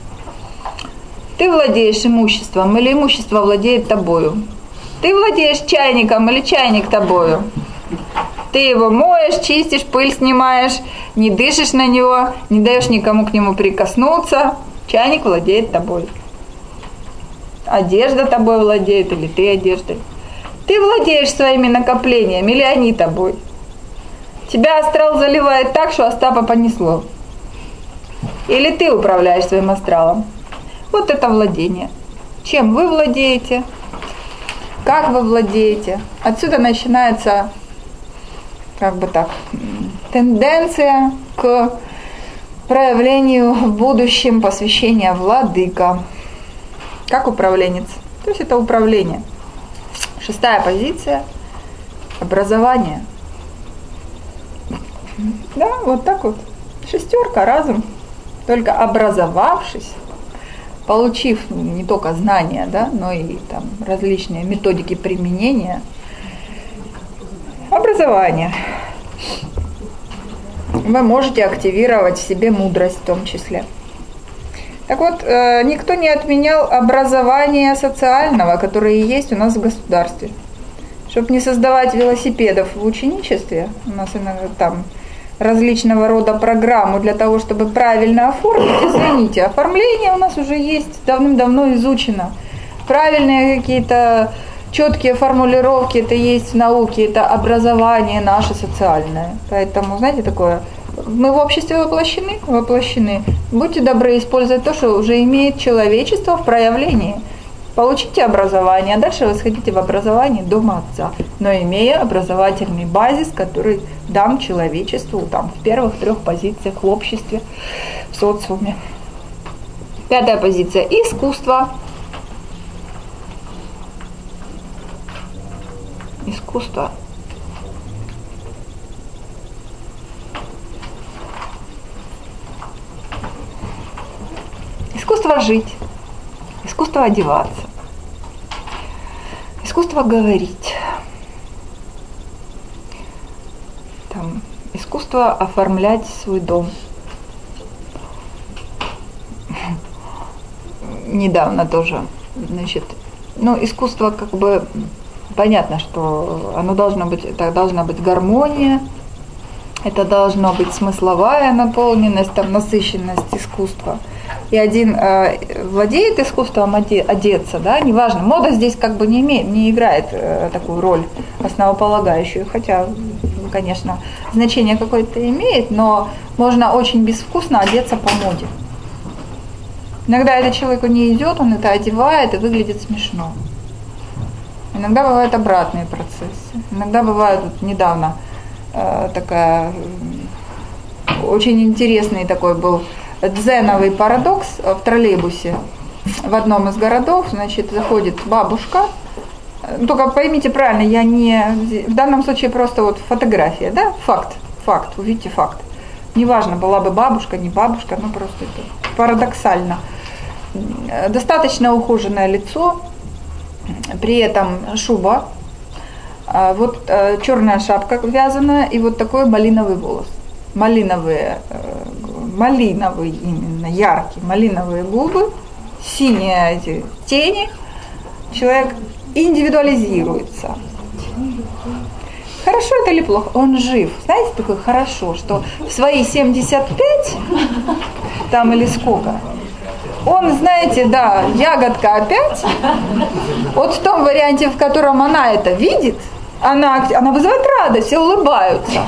Ты владеешь имуществом или имущество владеет тобою. Ты владеешь чайником или чайник тобою. Ты его моешь, чистишь, пыль снимаешь, не дышишь на него, не даешь никому к нему прикоснуться. Чайник владеет тобой. Одежда тобой владеет или ты одеждой. Ты владеешь своими накоплениями или они тобой. Тебя астрал заливает так, что Остапа понесло. Или ты управляешь своим астралом. Вот это владение. Чем вы владеете? Как вы владеете? Отсюда начинается, как бы так, тенденция к проявлению в будущем посвящения владыка. Как управленец. То есть это управление. 6-я позиция. Образование. Да, вот так вот. 6-ка, разум. Только образовавшись, получив не только знания, да, но и там различные методики применения, образование. Вы можете активировать в себе мудрость в том числе. Так вот, никто не отменял образование социального, которое и есть у нас в государстве. Чтобы не создавать велосипедов в ученичестве, у нас иногда там различного рода программу для того, чтобы правильно оформить. Извините, оформление у нас уже есть, давным-давно изучено. Правильные какие-то четкие формулировки, это есть в науке, это образование наше социальное. Поэтому, знаете, такое, мы в обществе воплощены. Будьте добры использовать то, что уже имеет человечество в проявлении. Получите образование, а дальше вы сходите в образование дома Отца, но имея образовательный базис, который дан человечеству там, в первых 3 позициях в обществе, в социуме. 5-я позиция – искусство. Искусство. Искусство жить, искусство одеваться. Искусство говорить, там, искусство оформлять свой дом. Недавно тоже, значит, искусство как бы понятно, что оно должно быть, это должна быть гармония, это должна быть смысловая наполненность, там, насыщенность искусства. И один владеет искусством одеться, да, неважно, мода здесь как бы не играет такую роль основополагающую, хотя, конечно, значение какое-то имеет, но можно очень безвкусно одеться по моде. Иногда это человеку не идет, он это одевает и выглядит смешно. Иногда бывают обратные процессы. Иногда бывает, вот недавно такая, очень интересный такой был дзеновый парадокс в троллейбусе. В одном из городов, значит, заходит бабушка. Только поймите правильно, я не... В данном случае просто вот фотография, да? Факт, увидите факт. Неважно, была бы бабушка, не бабушка, просто это парадоксально. Достаточно ухоженное лицо, при этом шуба, вот черная шапка вязаная и вот такой малиновый волос. Малиновый именно, яркий, малиновые губы, синие эти тени. Человек индивидуализируется. Хорошо это или плохо? Он жив. Знаете, такое хорошо, что в свои 75, там или сколько, он, знаете, да, ягодка опять. Вот в том варианте, в котором она это видит, она вызывает радость, все улыбаются.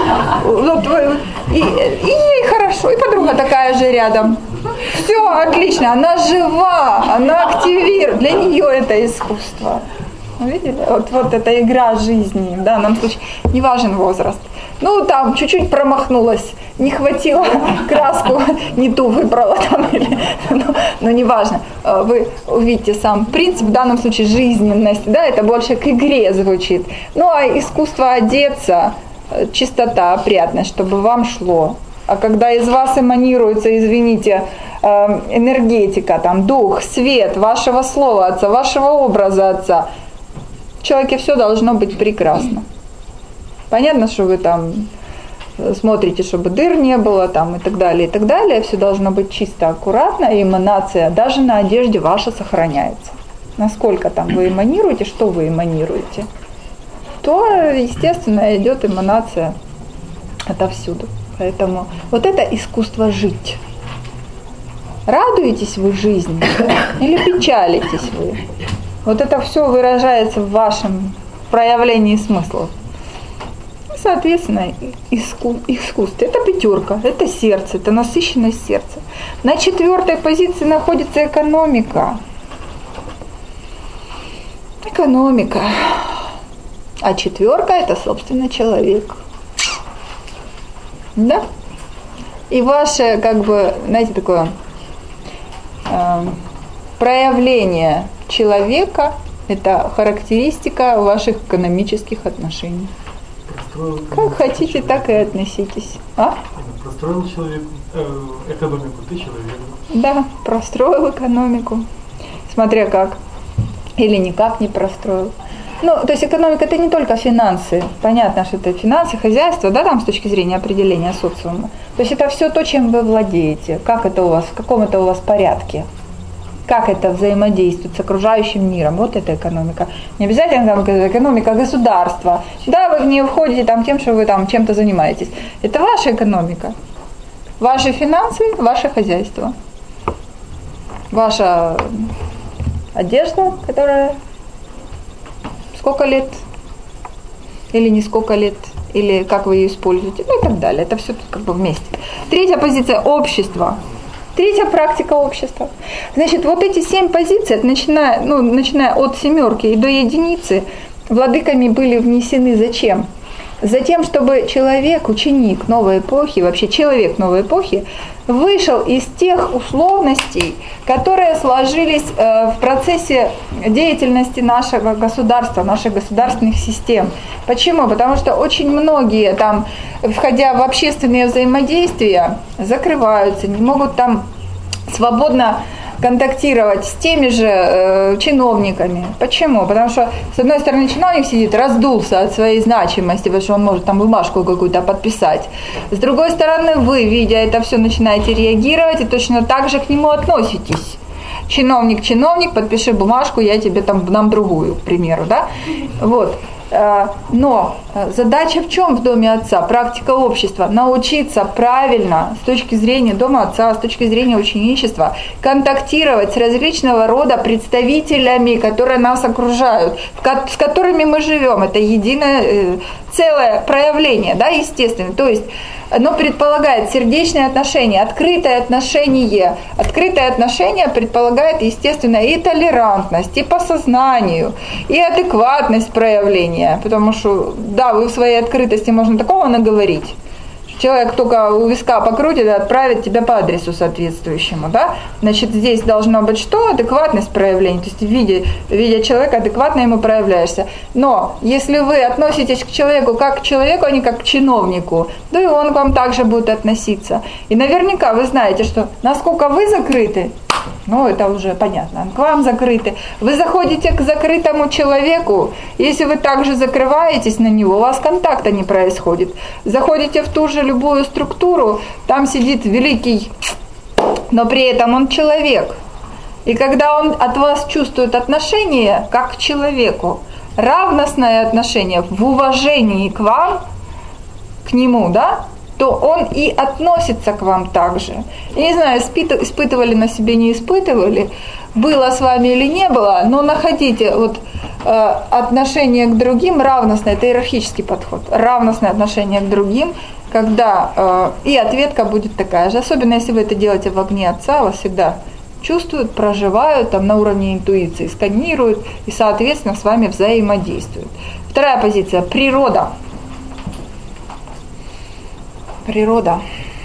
И ей хорошо, и подруга такая же рядом. Все отлично, она жива, она активирует. Для нее это искусство. Видели? Вот эта игра жизни. В данном случае не важен возраст. Ну, там чуть-чуть промахнулась, не хватило, краску не ту выбрала там, но неважно. Вы увидите сам принцип, в данном случае жизненность, да, это больше к игре звучит. Ну, а искусство одеться, чистота, опрятность, чтобы вам шло. А когда из вас эманируется, извините, энергетика, там, дух, свет вашего слова Отца, вашего образа Отца, в человеке все должно быть прекрасно. Понятно, что вы там смотрите, чтобы дыр не было, там, и так далее, и так далее. Все должно быть чисто, аккуратно, и эманация даже на одежде ваша сохраняется. Насколько там вы эманируете, что вы эманируете, то, естественно, идет эманация отовсюду. Поэтому вот это искусство жить. Радуетесь вы жизни или печалитесь вы? Вот это все выражается в вашем проявлении смыслов. Соответственно, искусство. Это пятерка, это сердце, это насыщенность сердца. На 4-й позиции находится экономика. Экономика. А 4-ка это, собственно, человек. Да? И ваше, как бы, знаете, такое проявление человека – это характеристика ваших экономических отношений. Как хотите, так и относитесь. А? Простроил человек, экономику, ты человек. Да, простроил экономику. Смотря как. Или никак не простроил. Ну, то есть экономика – это не только финансы. Понятно, что это финансы, хозяйство, да, там с точки зрения определения социума. То есть это все то, чем вы владеете. Как это у вас, в каком это у вас порядке. Как это взаимодействует с окружающим миром. Вот это экономика. Не обязательно там экономика государства. Да, вы в нее входите там тем, что вы там чем-то занимаетесь. Это ваша экономика. Ваши финансы, ваше хозяйство. Ваша одежда, которая сколько лет или не сколько лет, или как вы ее используете, ну и так далее. Это все тут как бы вместе. 3-я позиция – общество. 3-я практика общества. Значит, вот эти 7 позиций, начиная от 7 и до 1, владыками были внесены зачем? Затем, чтобы человек, ученик новой эпохи, вообще человек новой эпохи, вышел из тех условностей, которые сложились в процессе деятельности нашего государства, наших государственных систем. Почему? Потому что очень многие там, входя в общественные взаимодействия, закрываются, не могут там свободно контактировать с теми же чиновниками. Почему? Потому что, с одной стороны, чиновник сидит, раздулся от своей значимости, потому что он может там бумажку какую-то подписать. С другой стороны, вы, видя это все, начинаете реагировать и точно так же к нему относитесь. Чиновник, подпиши бумажку, я тебе там дам другую, к примеру, да? Вот. Но задача в чем в Доме Отца? Практика общества. Научиться правильно с точки зрения Дома Отца, с точки зрения ученичества, контактировать с различного рода представителями, которые нас окружают, с которыми мы живем. Это единое целое проявление, да, естественно. То есть оно предполагает сердечные отношения, открытое отношение. Открытое отношение предполагает, естественно, и толерантность, и по сознанию, и адекватность проявления. Потому что, да, вы в своей открытости можно такого наговорить. Человек только у виска покрутит и отправит тебя по адресу соответствующему, да? Значит, здесь должно быть что? Адекватность проявления. То есть, видя человека, адекватно ему проявляешься. Но если вы относитесь к человеку как к человеку, а не как к чиновнику, то и он к вам также будет относиться. И наверняка вы знаете, что насколько вы закрыты, ну, это уже понятно, к вам закрыты. Вы заходите к закрытому человеку, если вы также закрываетесь на него, у вас контакта не происходит. Заходите в ту же любую структуру, там сидит великий, но при этом он человек. И когда он от вас чувствует отношение как к человеку, равностное отношение в уважении к вам, к нему, да, то он и относится к вам так же. Я не знаю, испытывали на себе, не испытывали, было с вами или не было, но находите вот отношение к другим равностное, это иерархический подход, равностное отношение к другим, когда и ответка будет такая же, особенно если вы это делаете в огне Отца, вас всегда чувствуют, проживают, там на уровне интуиции, сканируют и, соответственно, с вами взаимодействуют. Вторая позиция – природа. Природа.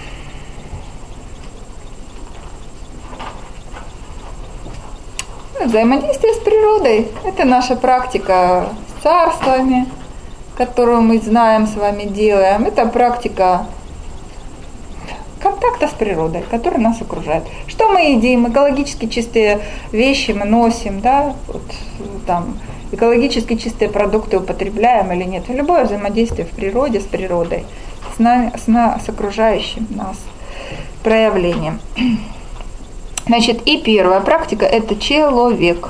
Взаимодействие с природой – это наша практика с царствами, которую мы знаем, с вами делаем. Это практика контакта с природой, которая нас окружает. Что мы едим? Экологически чистые вещи мы носим, да? Вот, там, экологически чистые продукты употребляем или нет. Любое взаимодействие в природе, с природой, с нами, с окружающим нас проявлением. Значит, и первая практика – это человек.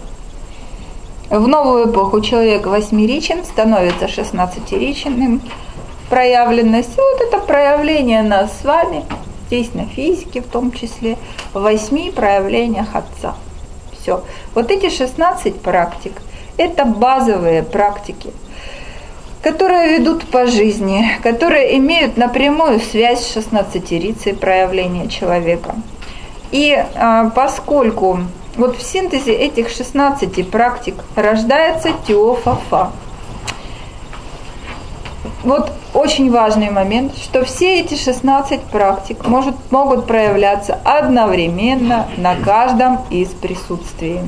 В новую эпоху человек восьмеричен, становится 16-ричным проявленность. И вот это проявление нас с вами, здесь на физике в том числе, в 8 проявлениях Отца. Все. Вот эти 16 практик – это базовые практики, которые ведут по жизни, которые имеют напрямую связь с 16-рицей проявления человека. И поскольку вот в синтезе этих 16 практик рождается теофафа, вот очень важный момент, что все эти 16 практик могут проявляться одновременно на каждом из присутствий.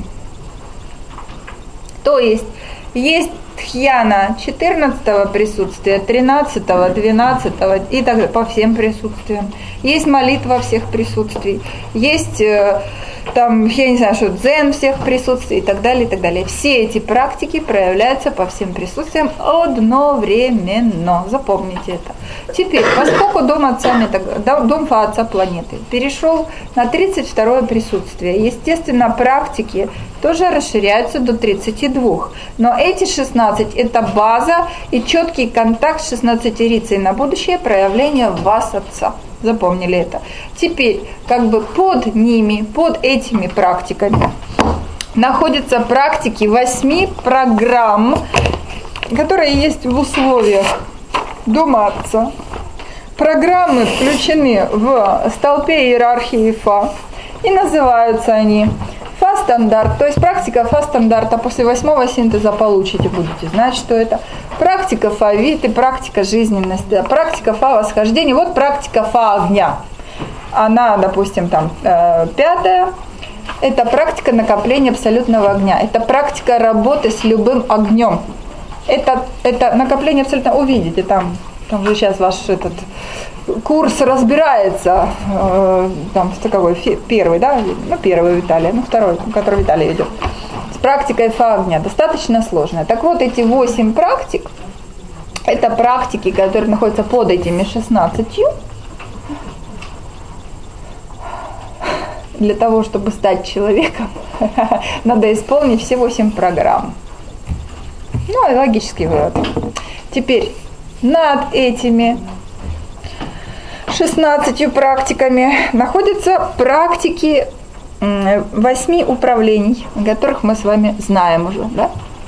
То есть тхьяна 14-го присутствия, 13-го, 12-го и так далее, по всем присутствиям. Есть молитва всех присутствий, есть там, я не знаю, что дзен всех присутствий и так далее, и так далее. Все эти практики проявляются по всем присутствиям одновременно. Запомните это. Теперь, поскольку дом Отца планеты перешел на 32-е присутствие, естественно, практики тоже расширяются до 32. Но эти 16 – это база и четкий контакт с 16-рицей на будущее проявление в вас Отца. Запомнили это. Теперь, как бы под ними, под этими практиками находятся практики 8 программ, которые есть в условиях Дома Отца. Программы включены в столпе иерархии Фа, и называются они Фа-стандарт, то есть практика Фа-стандарта после 8-го синтеза получите, будете знать, что это. Практика Фа-виты, практика жизненности, практика Фа-восхождения. Вот практика Фа-огня. Она, допустим, там 5-я. Это практика накопления абсолютного огня. Это практика работы с любым огнем. Это накопление абсолютно, увидите, там же сейчас ваш этот курс разбирается, там какой первый, да, ну первый Виталий, ну второй, который Виталий ведет, с практикой Фа-огня, достаточно сложная. Так вот, эти 8 практик, это практики, которые находятся под этими 16. Для того, чтобы стать человеком, надо исполнить все 8 программ. Ну, и логический вывод. Теперь над этими 16 практиками находятся практики 8 управлений, о которых мы с вами знаем уже, да?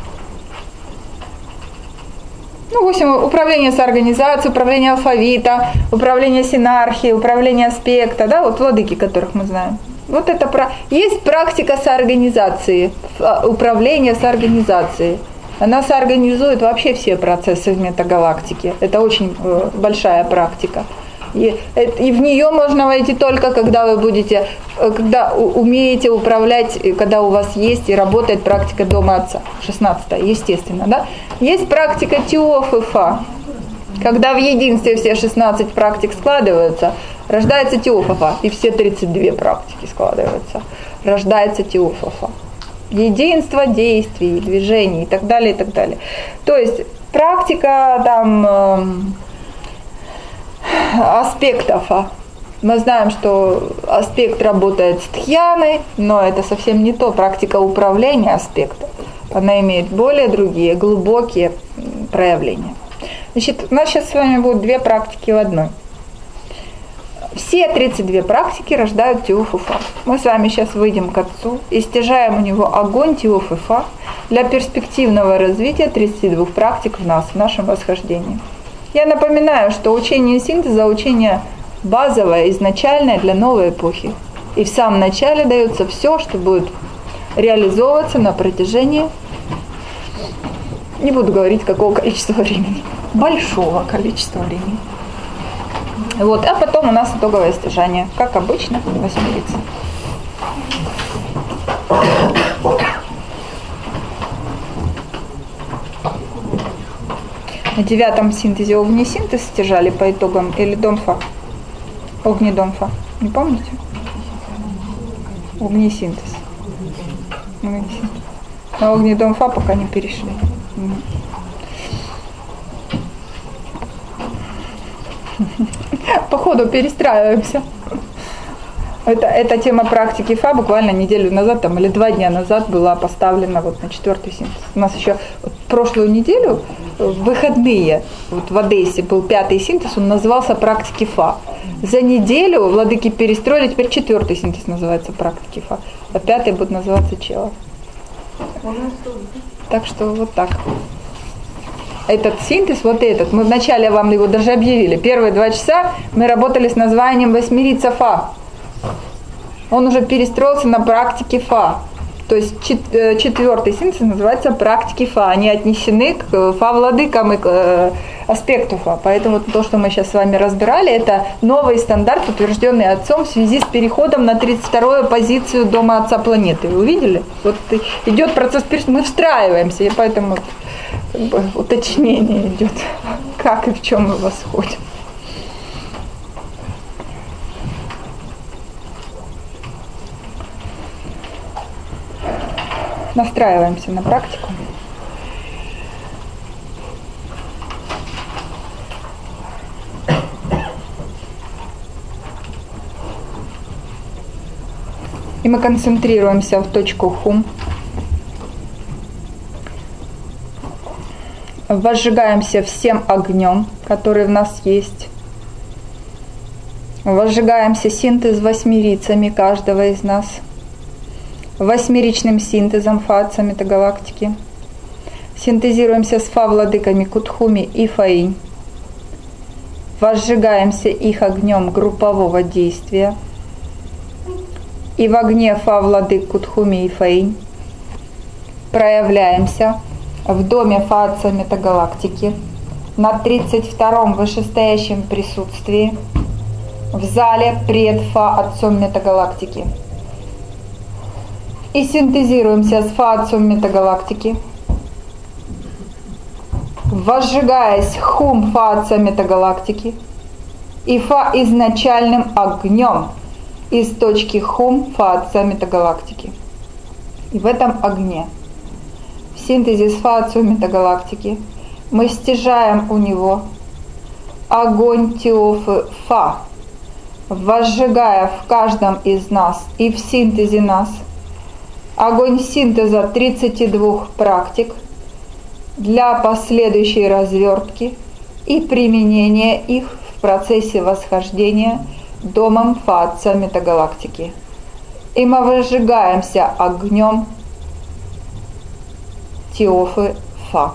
Ну, 8 управления с организацией, управление алфавита, управление синархией, управление аспекта, да, вот владыки, которых мы знаем. Вот это есть практика соорганизации, управление соорганизацией. Она соорганизует вообще все процессы в метагалактике. Это очень большая практика. И в нее можно войти только, когда вы когда умеете управлять, когда у вас есть и работает практика Дома Отца, 16-я, естественно, да? Есть практика Теоф и Фа. Когда в единстве все 16 практик складываются, рождается Теоф и Фа, и все 32 практики складываются, рождается Теоф и Фа. Единство действий, движений и так далее, и так далее. То есть практика там аспектов. Мы знаем, что аспект работает с тхьяной, но это совсем не то. Практика управления аспектом. Она имеет более другие, глубокие проявления. Значит, у нас сейчас с вами будут 2 практики в одной. Все 32 практики рождают Тиоф и Фа. Мы с вами сейчас выйдем к Отцу и стяжаем у него огонь Тиоф и Фа для перспективного развития 32 практик в нас, в нашем восхождении. Я напоминаю, что учение синтеза – учение базовое, изначальное для новой эпохи. И в самом начале дается все, что будет реализовываться на протяжении, не буду говорить, какого количества времени, большого количества времени. Вот, а потом у нас итоговое стяжание, как обычно, восьмерица. На 9-м синтезе огнесинтез стяжали по итогам или домфа? Огнедомфа. Не помните? Огнесинтез. На огнедомфа пока не перешли. Походу перестраиваемся. Эта тема практики Фа буквально неделю назад там, или 2 дня назад была поставлена вот на 4-й синтез. У нас еще вот, прошлую неделю, в выходные, вот в Одессе был 5-й синтез, он назывался практики Фа. За неделю владыки перестроили, теперь 4-й синтез называется практики Фа, а 5-й будет называться Чела. Так что вот так. Этот синтез, вот этот, мы вначале вам его даже объявили. Первые 2 часа мы работали с названием восьмерица Фа. Он уже перестроился на практике Фа. То есть 4-й синтез называется практики Фа. Они отнесены к Фа-владыкам и к аспекту Фа. Поэтому то, что мы сейчас с вами разбирали, это новый стандарт, утвержденный Отцом в связи с переходом на 32-ю позицию Дома Отца планеты. Вы увидели? Вот идет процесс, мы встраиваемся, и поэтому как бы уточнение идет, как и в чем мы восходим. Настраиваемся на практику. И мы концентрируемся в точку хум. Возжигаемся всем огнем, который в нас есть. Возжигаемся синтез восьмерицами каждого из нас. Восьмеричным синтезом Фа-отца метагалактики. Синтезируемся с Фа-владыками Кутхуми и Фаинь. Возжигаемся их огнем группового действия. И в огне Фа-владык Кутхуми и Фаинь проявляемся в доме Фа-отца метагалактики на 32-м вышестоящем присутствии в зале пред Фа-отцом метагалактики. И синтезируемся с Фа-отцом метагалактики, возжигаясь хум Фа-отца метагалактики и Фа изначальным огнем из точки хум Фа-отца метагалактики. И в этом огне, в синтезе с Фа-отцом метагалактики, мы стяжаем у него огонь Тиофы Фа, возжигая в каждом из нас и в синтезе нас огонь синтеза 32 практик для последующей развертки и применения их в процессе восхождения домом Фа-отца метагалактики. И мы возжигаемся огнем Тиофы Фа.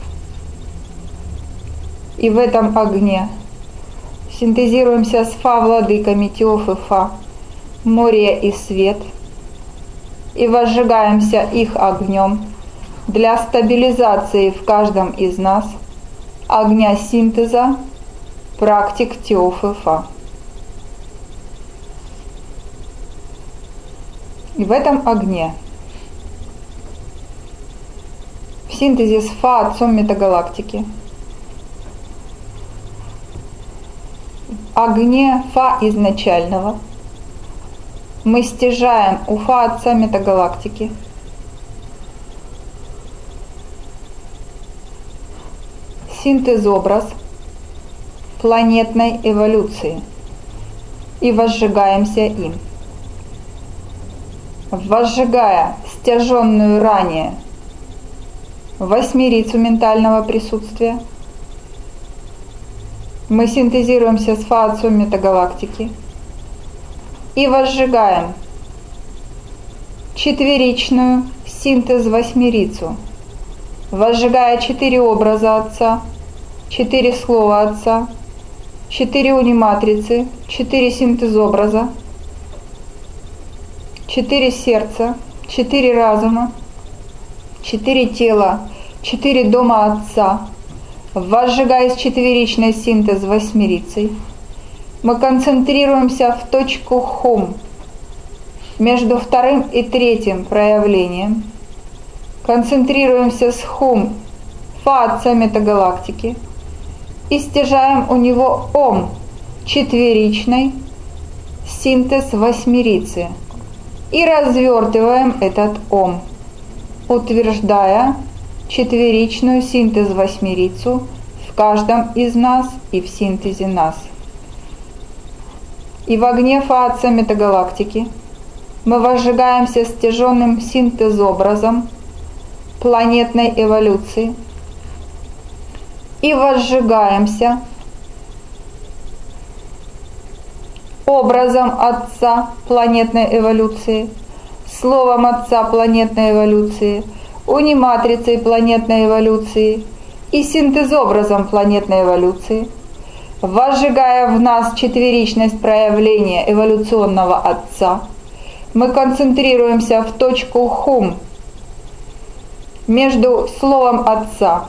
И в этом огне синтезируемся с Фа-владыками Тиофы Фа, море и свет, и возжигаемся их огнем для стабилизации в каждом из нас огня синтеза практик Тиофы Фа. И в этом огне, в синтезе с Фа-отцом метагалактики, огне Фа изначального, мы стяжаем у Фа-отца метагалактики синтез-образ планетной эволюции и возжигаемся им. Возжигая стяженную ранее восьмерицу ментального присутствия, мы синтезируемся с Фа-отцом метагалактики и возжигаем четверичную синтез восьмерицу, возжигая 4 образа Отца, 4 слова Отца, 4 униматрицы, 4 синтез-образа, 4 сердца, 4 разума, 4 тела, 4 дома Отца, возжигаясь четверичной синтез восьмерицей, мы концентрируемся в точку Хум между вторым и третьим проявлением, концентрируемся с Хум Фа Отца метагалактики и стяжаем у него Ом четверичной синтез восьмерицы и развертываем этот Ом, утверждая четверичную синтез восьмерицу в каждом из нас и в синтезе нас. И в огне Фа Отца метагалактики мы возжигаемся стяженным синтез-образом планетной эволюции и возжигаемся образом Отца планетной эволюции, словом Отца планетной эволюции, униматрицей планетной эволюции и синтезобразом планетной эволюции, возжигая в нас четверичность проявления эволюционного Отца, мы концентрируемся в точку Хум между словом Отца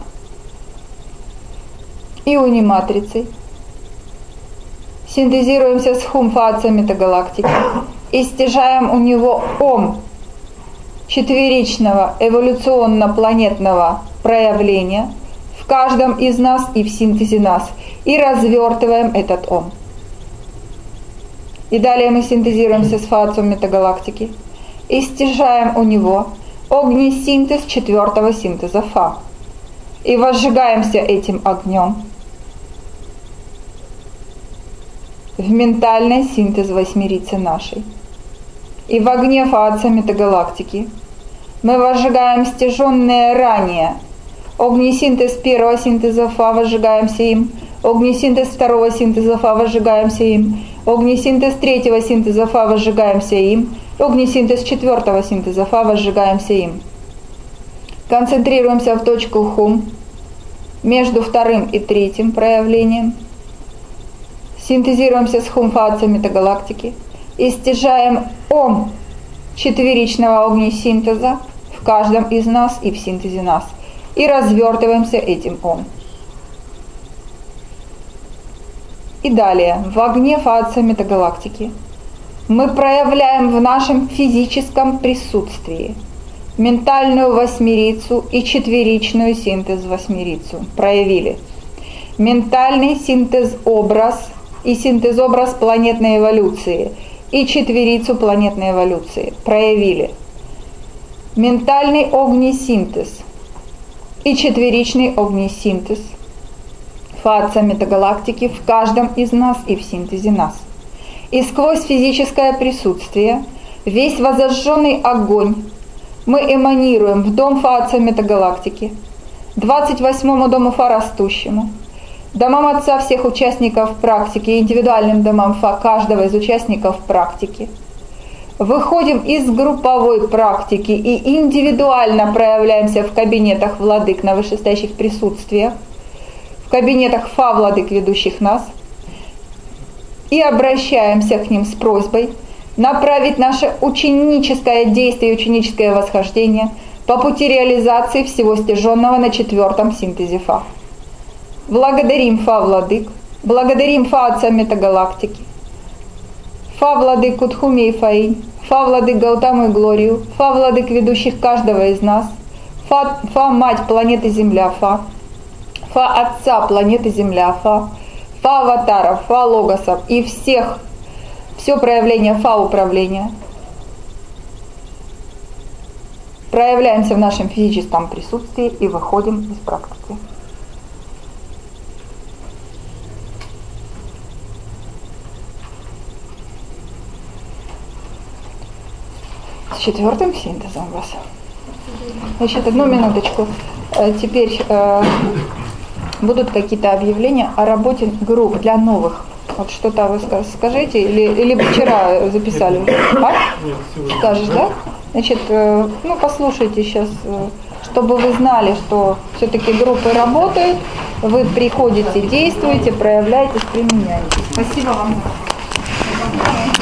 и униматрицей, синтезируемся с Хум Фа Отца метагалактики и стяжаем у него Ом четверичного эволюционно-планетного проявления в каждом из нас и в синтезе нас, и развертываем этот Ом. И далее мы синтезируемся с Фа Отцом метагалактики и стяжаем у него огнесинтез 4-го синтеза Фа. И возжигаемся этим огнем в ментальный синтез восьмерицы нашей. И в огне Фа Отца метагалактики мы возжигаем стяженные ранее огнесинтез 1-го синтеза Фа, возжигаемся им, огнесинтез 2-го синтеза Фа, возжигаемся им, огнесинтез 3-го синтеза Фа, возжигаемся им, огнесинтез 4-го синтеза Фа, возжигаемся им. Концентрируемся в точку Хум между вторым и третьим проявлением, синтезируемся с Хум Фа Отца метагалактики и стяжаем Ом четверичного огнесинтеза в каждом из нас и в синтезе нас, и развертываемся этим Ом. И далее, в огне Фа Отца метагалактики мы проявляем в нашем физическом присутствии ментальную восьмерицу и четверичную синтез восьмерицу. Проявили ментальный синтез-образ и синтез-образ планетной эволюции и четверицу планетной эволюции. Проявили ментальный огнесинтез и четверичный огнесинтез Фа Отца метагалактики в каждом из нас и в синтезе нас. И сквозь физическое присутствие весь возожженный огонь мы эманируем в дом Фа Отца метагалактики, 28-му дому Фа растущему, домам Отца всех участников практики и индивидуальным домам Фа каждого из участников практики. Выходим из групповой практики и индивидуально проявляемся в кабинетах владык на вышестоящих присутствиях, в кабинетах Фа владык, ведущих нас, и обращаемся к ним с просьбой направить наше ученическое действие и ученическое восхождение по пути реализации всего стяженного на 4-м синтезе Фа. Благодарим Фа владык, благодарим Фа Отца метагалактики, Фа владык Кутхуми и Фаинь, Фа владык Гаутаму и Глорию, Фа владык ведущих каждого из нас, Фа мать планеты Земля Фа, Фа Отца планеты Земля Фа, Фа аватаров, Фа логосов и все проявление Фа управления. Проявляемся в нашем физическом присутствии и выходим из практики. С 4-м синтезом у вас. Значит, одну минуточку. Теперь будут какие-то объявления о работе групп для новых Вот что-то вы скажите, или вчера записали? А? Нет, сегодня. Скажешь, да? Значит, ну послушайте сейчас, чтобы вы знали, что все-таки группы работают, вы приходите, действуете, проявляетесь, применяете. Спасибо вам.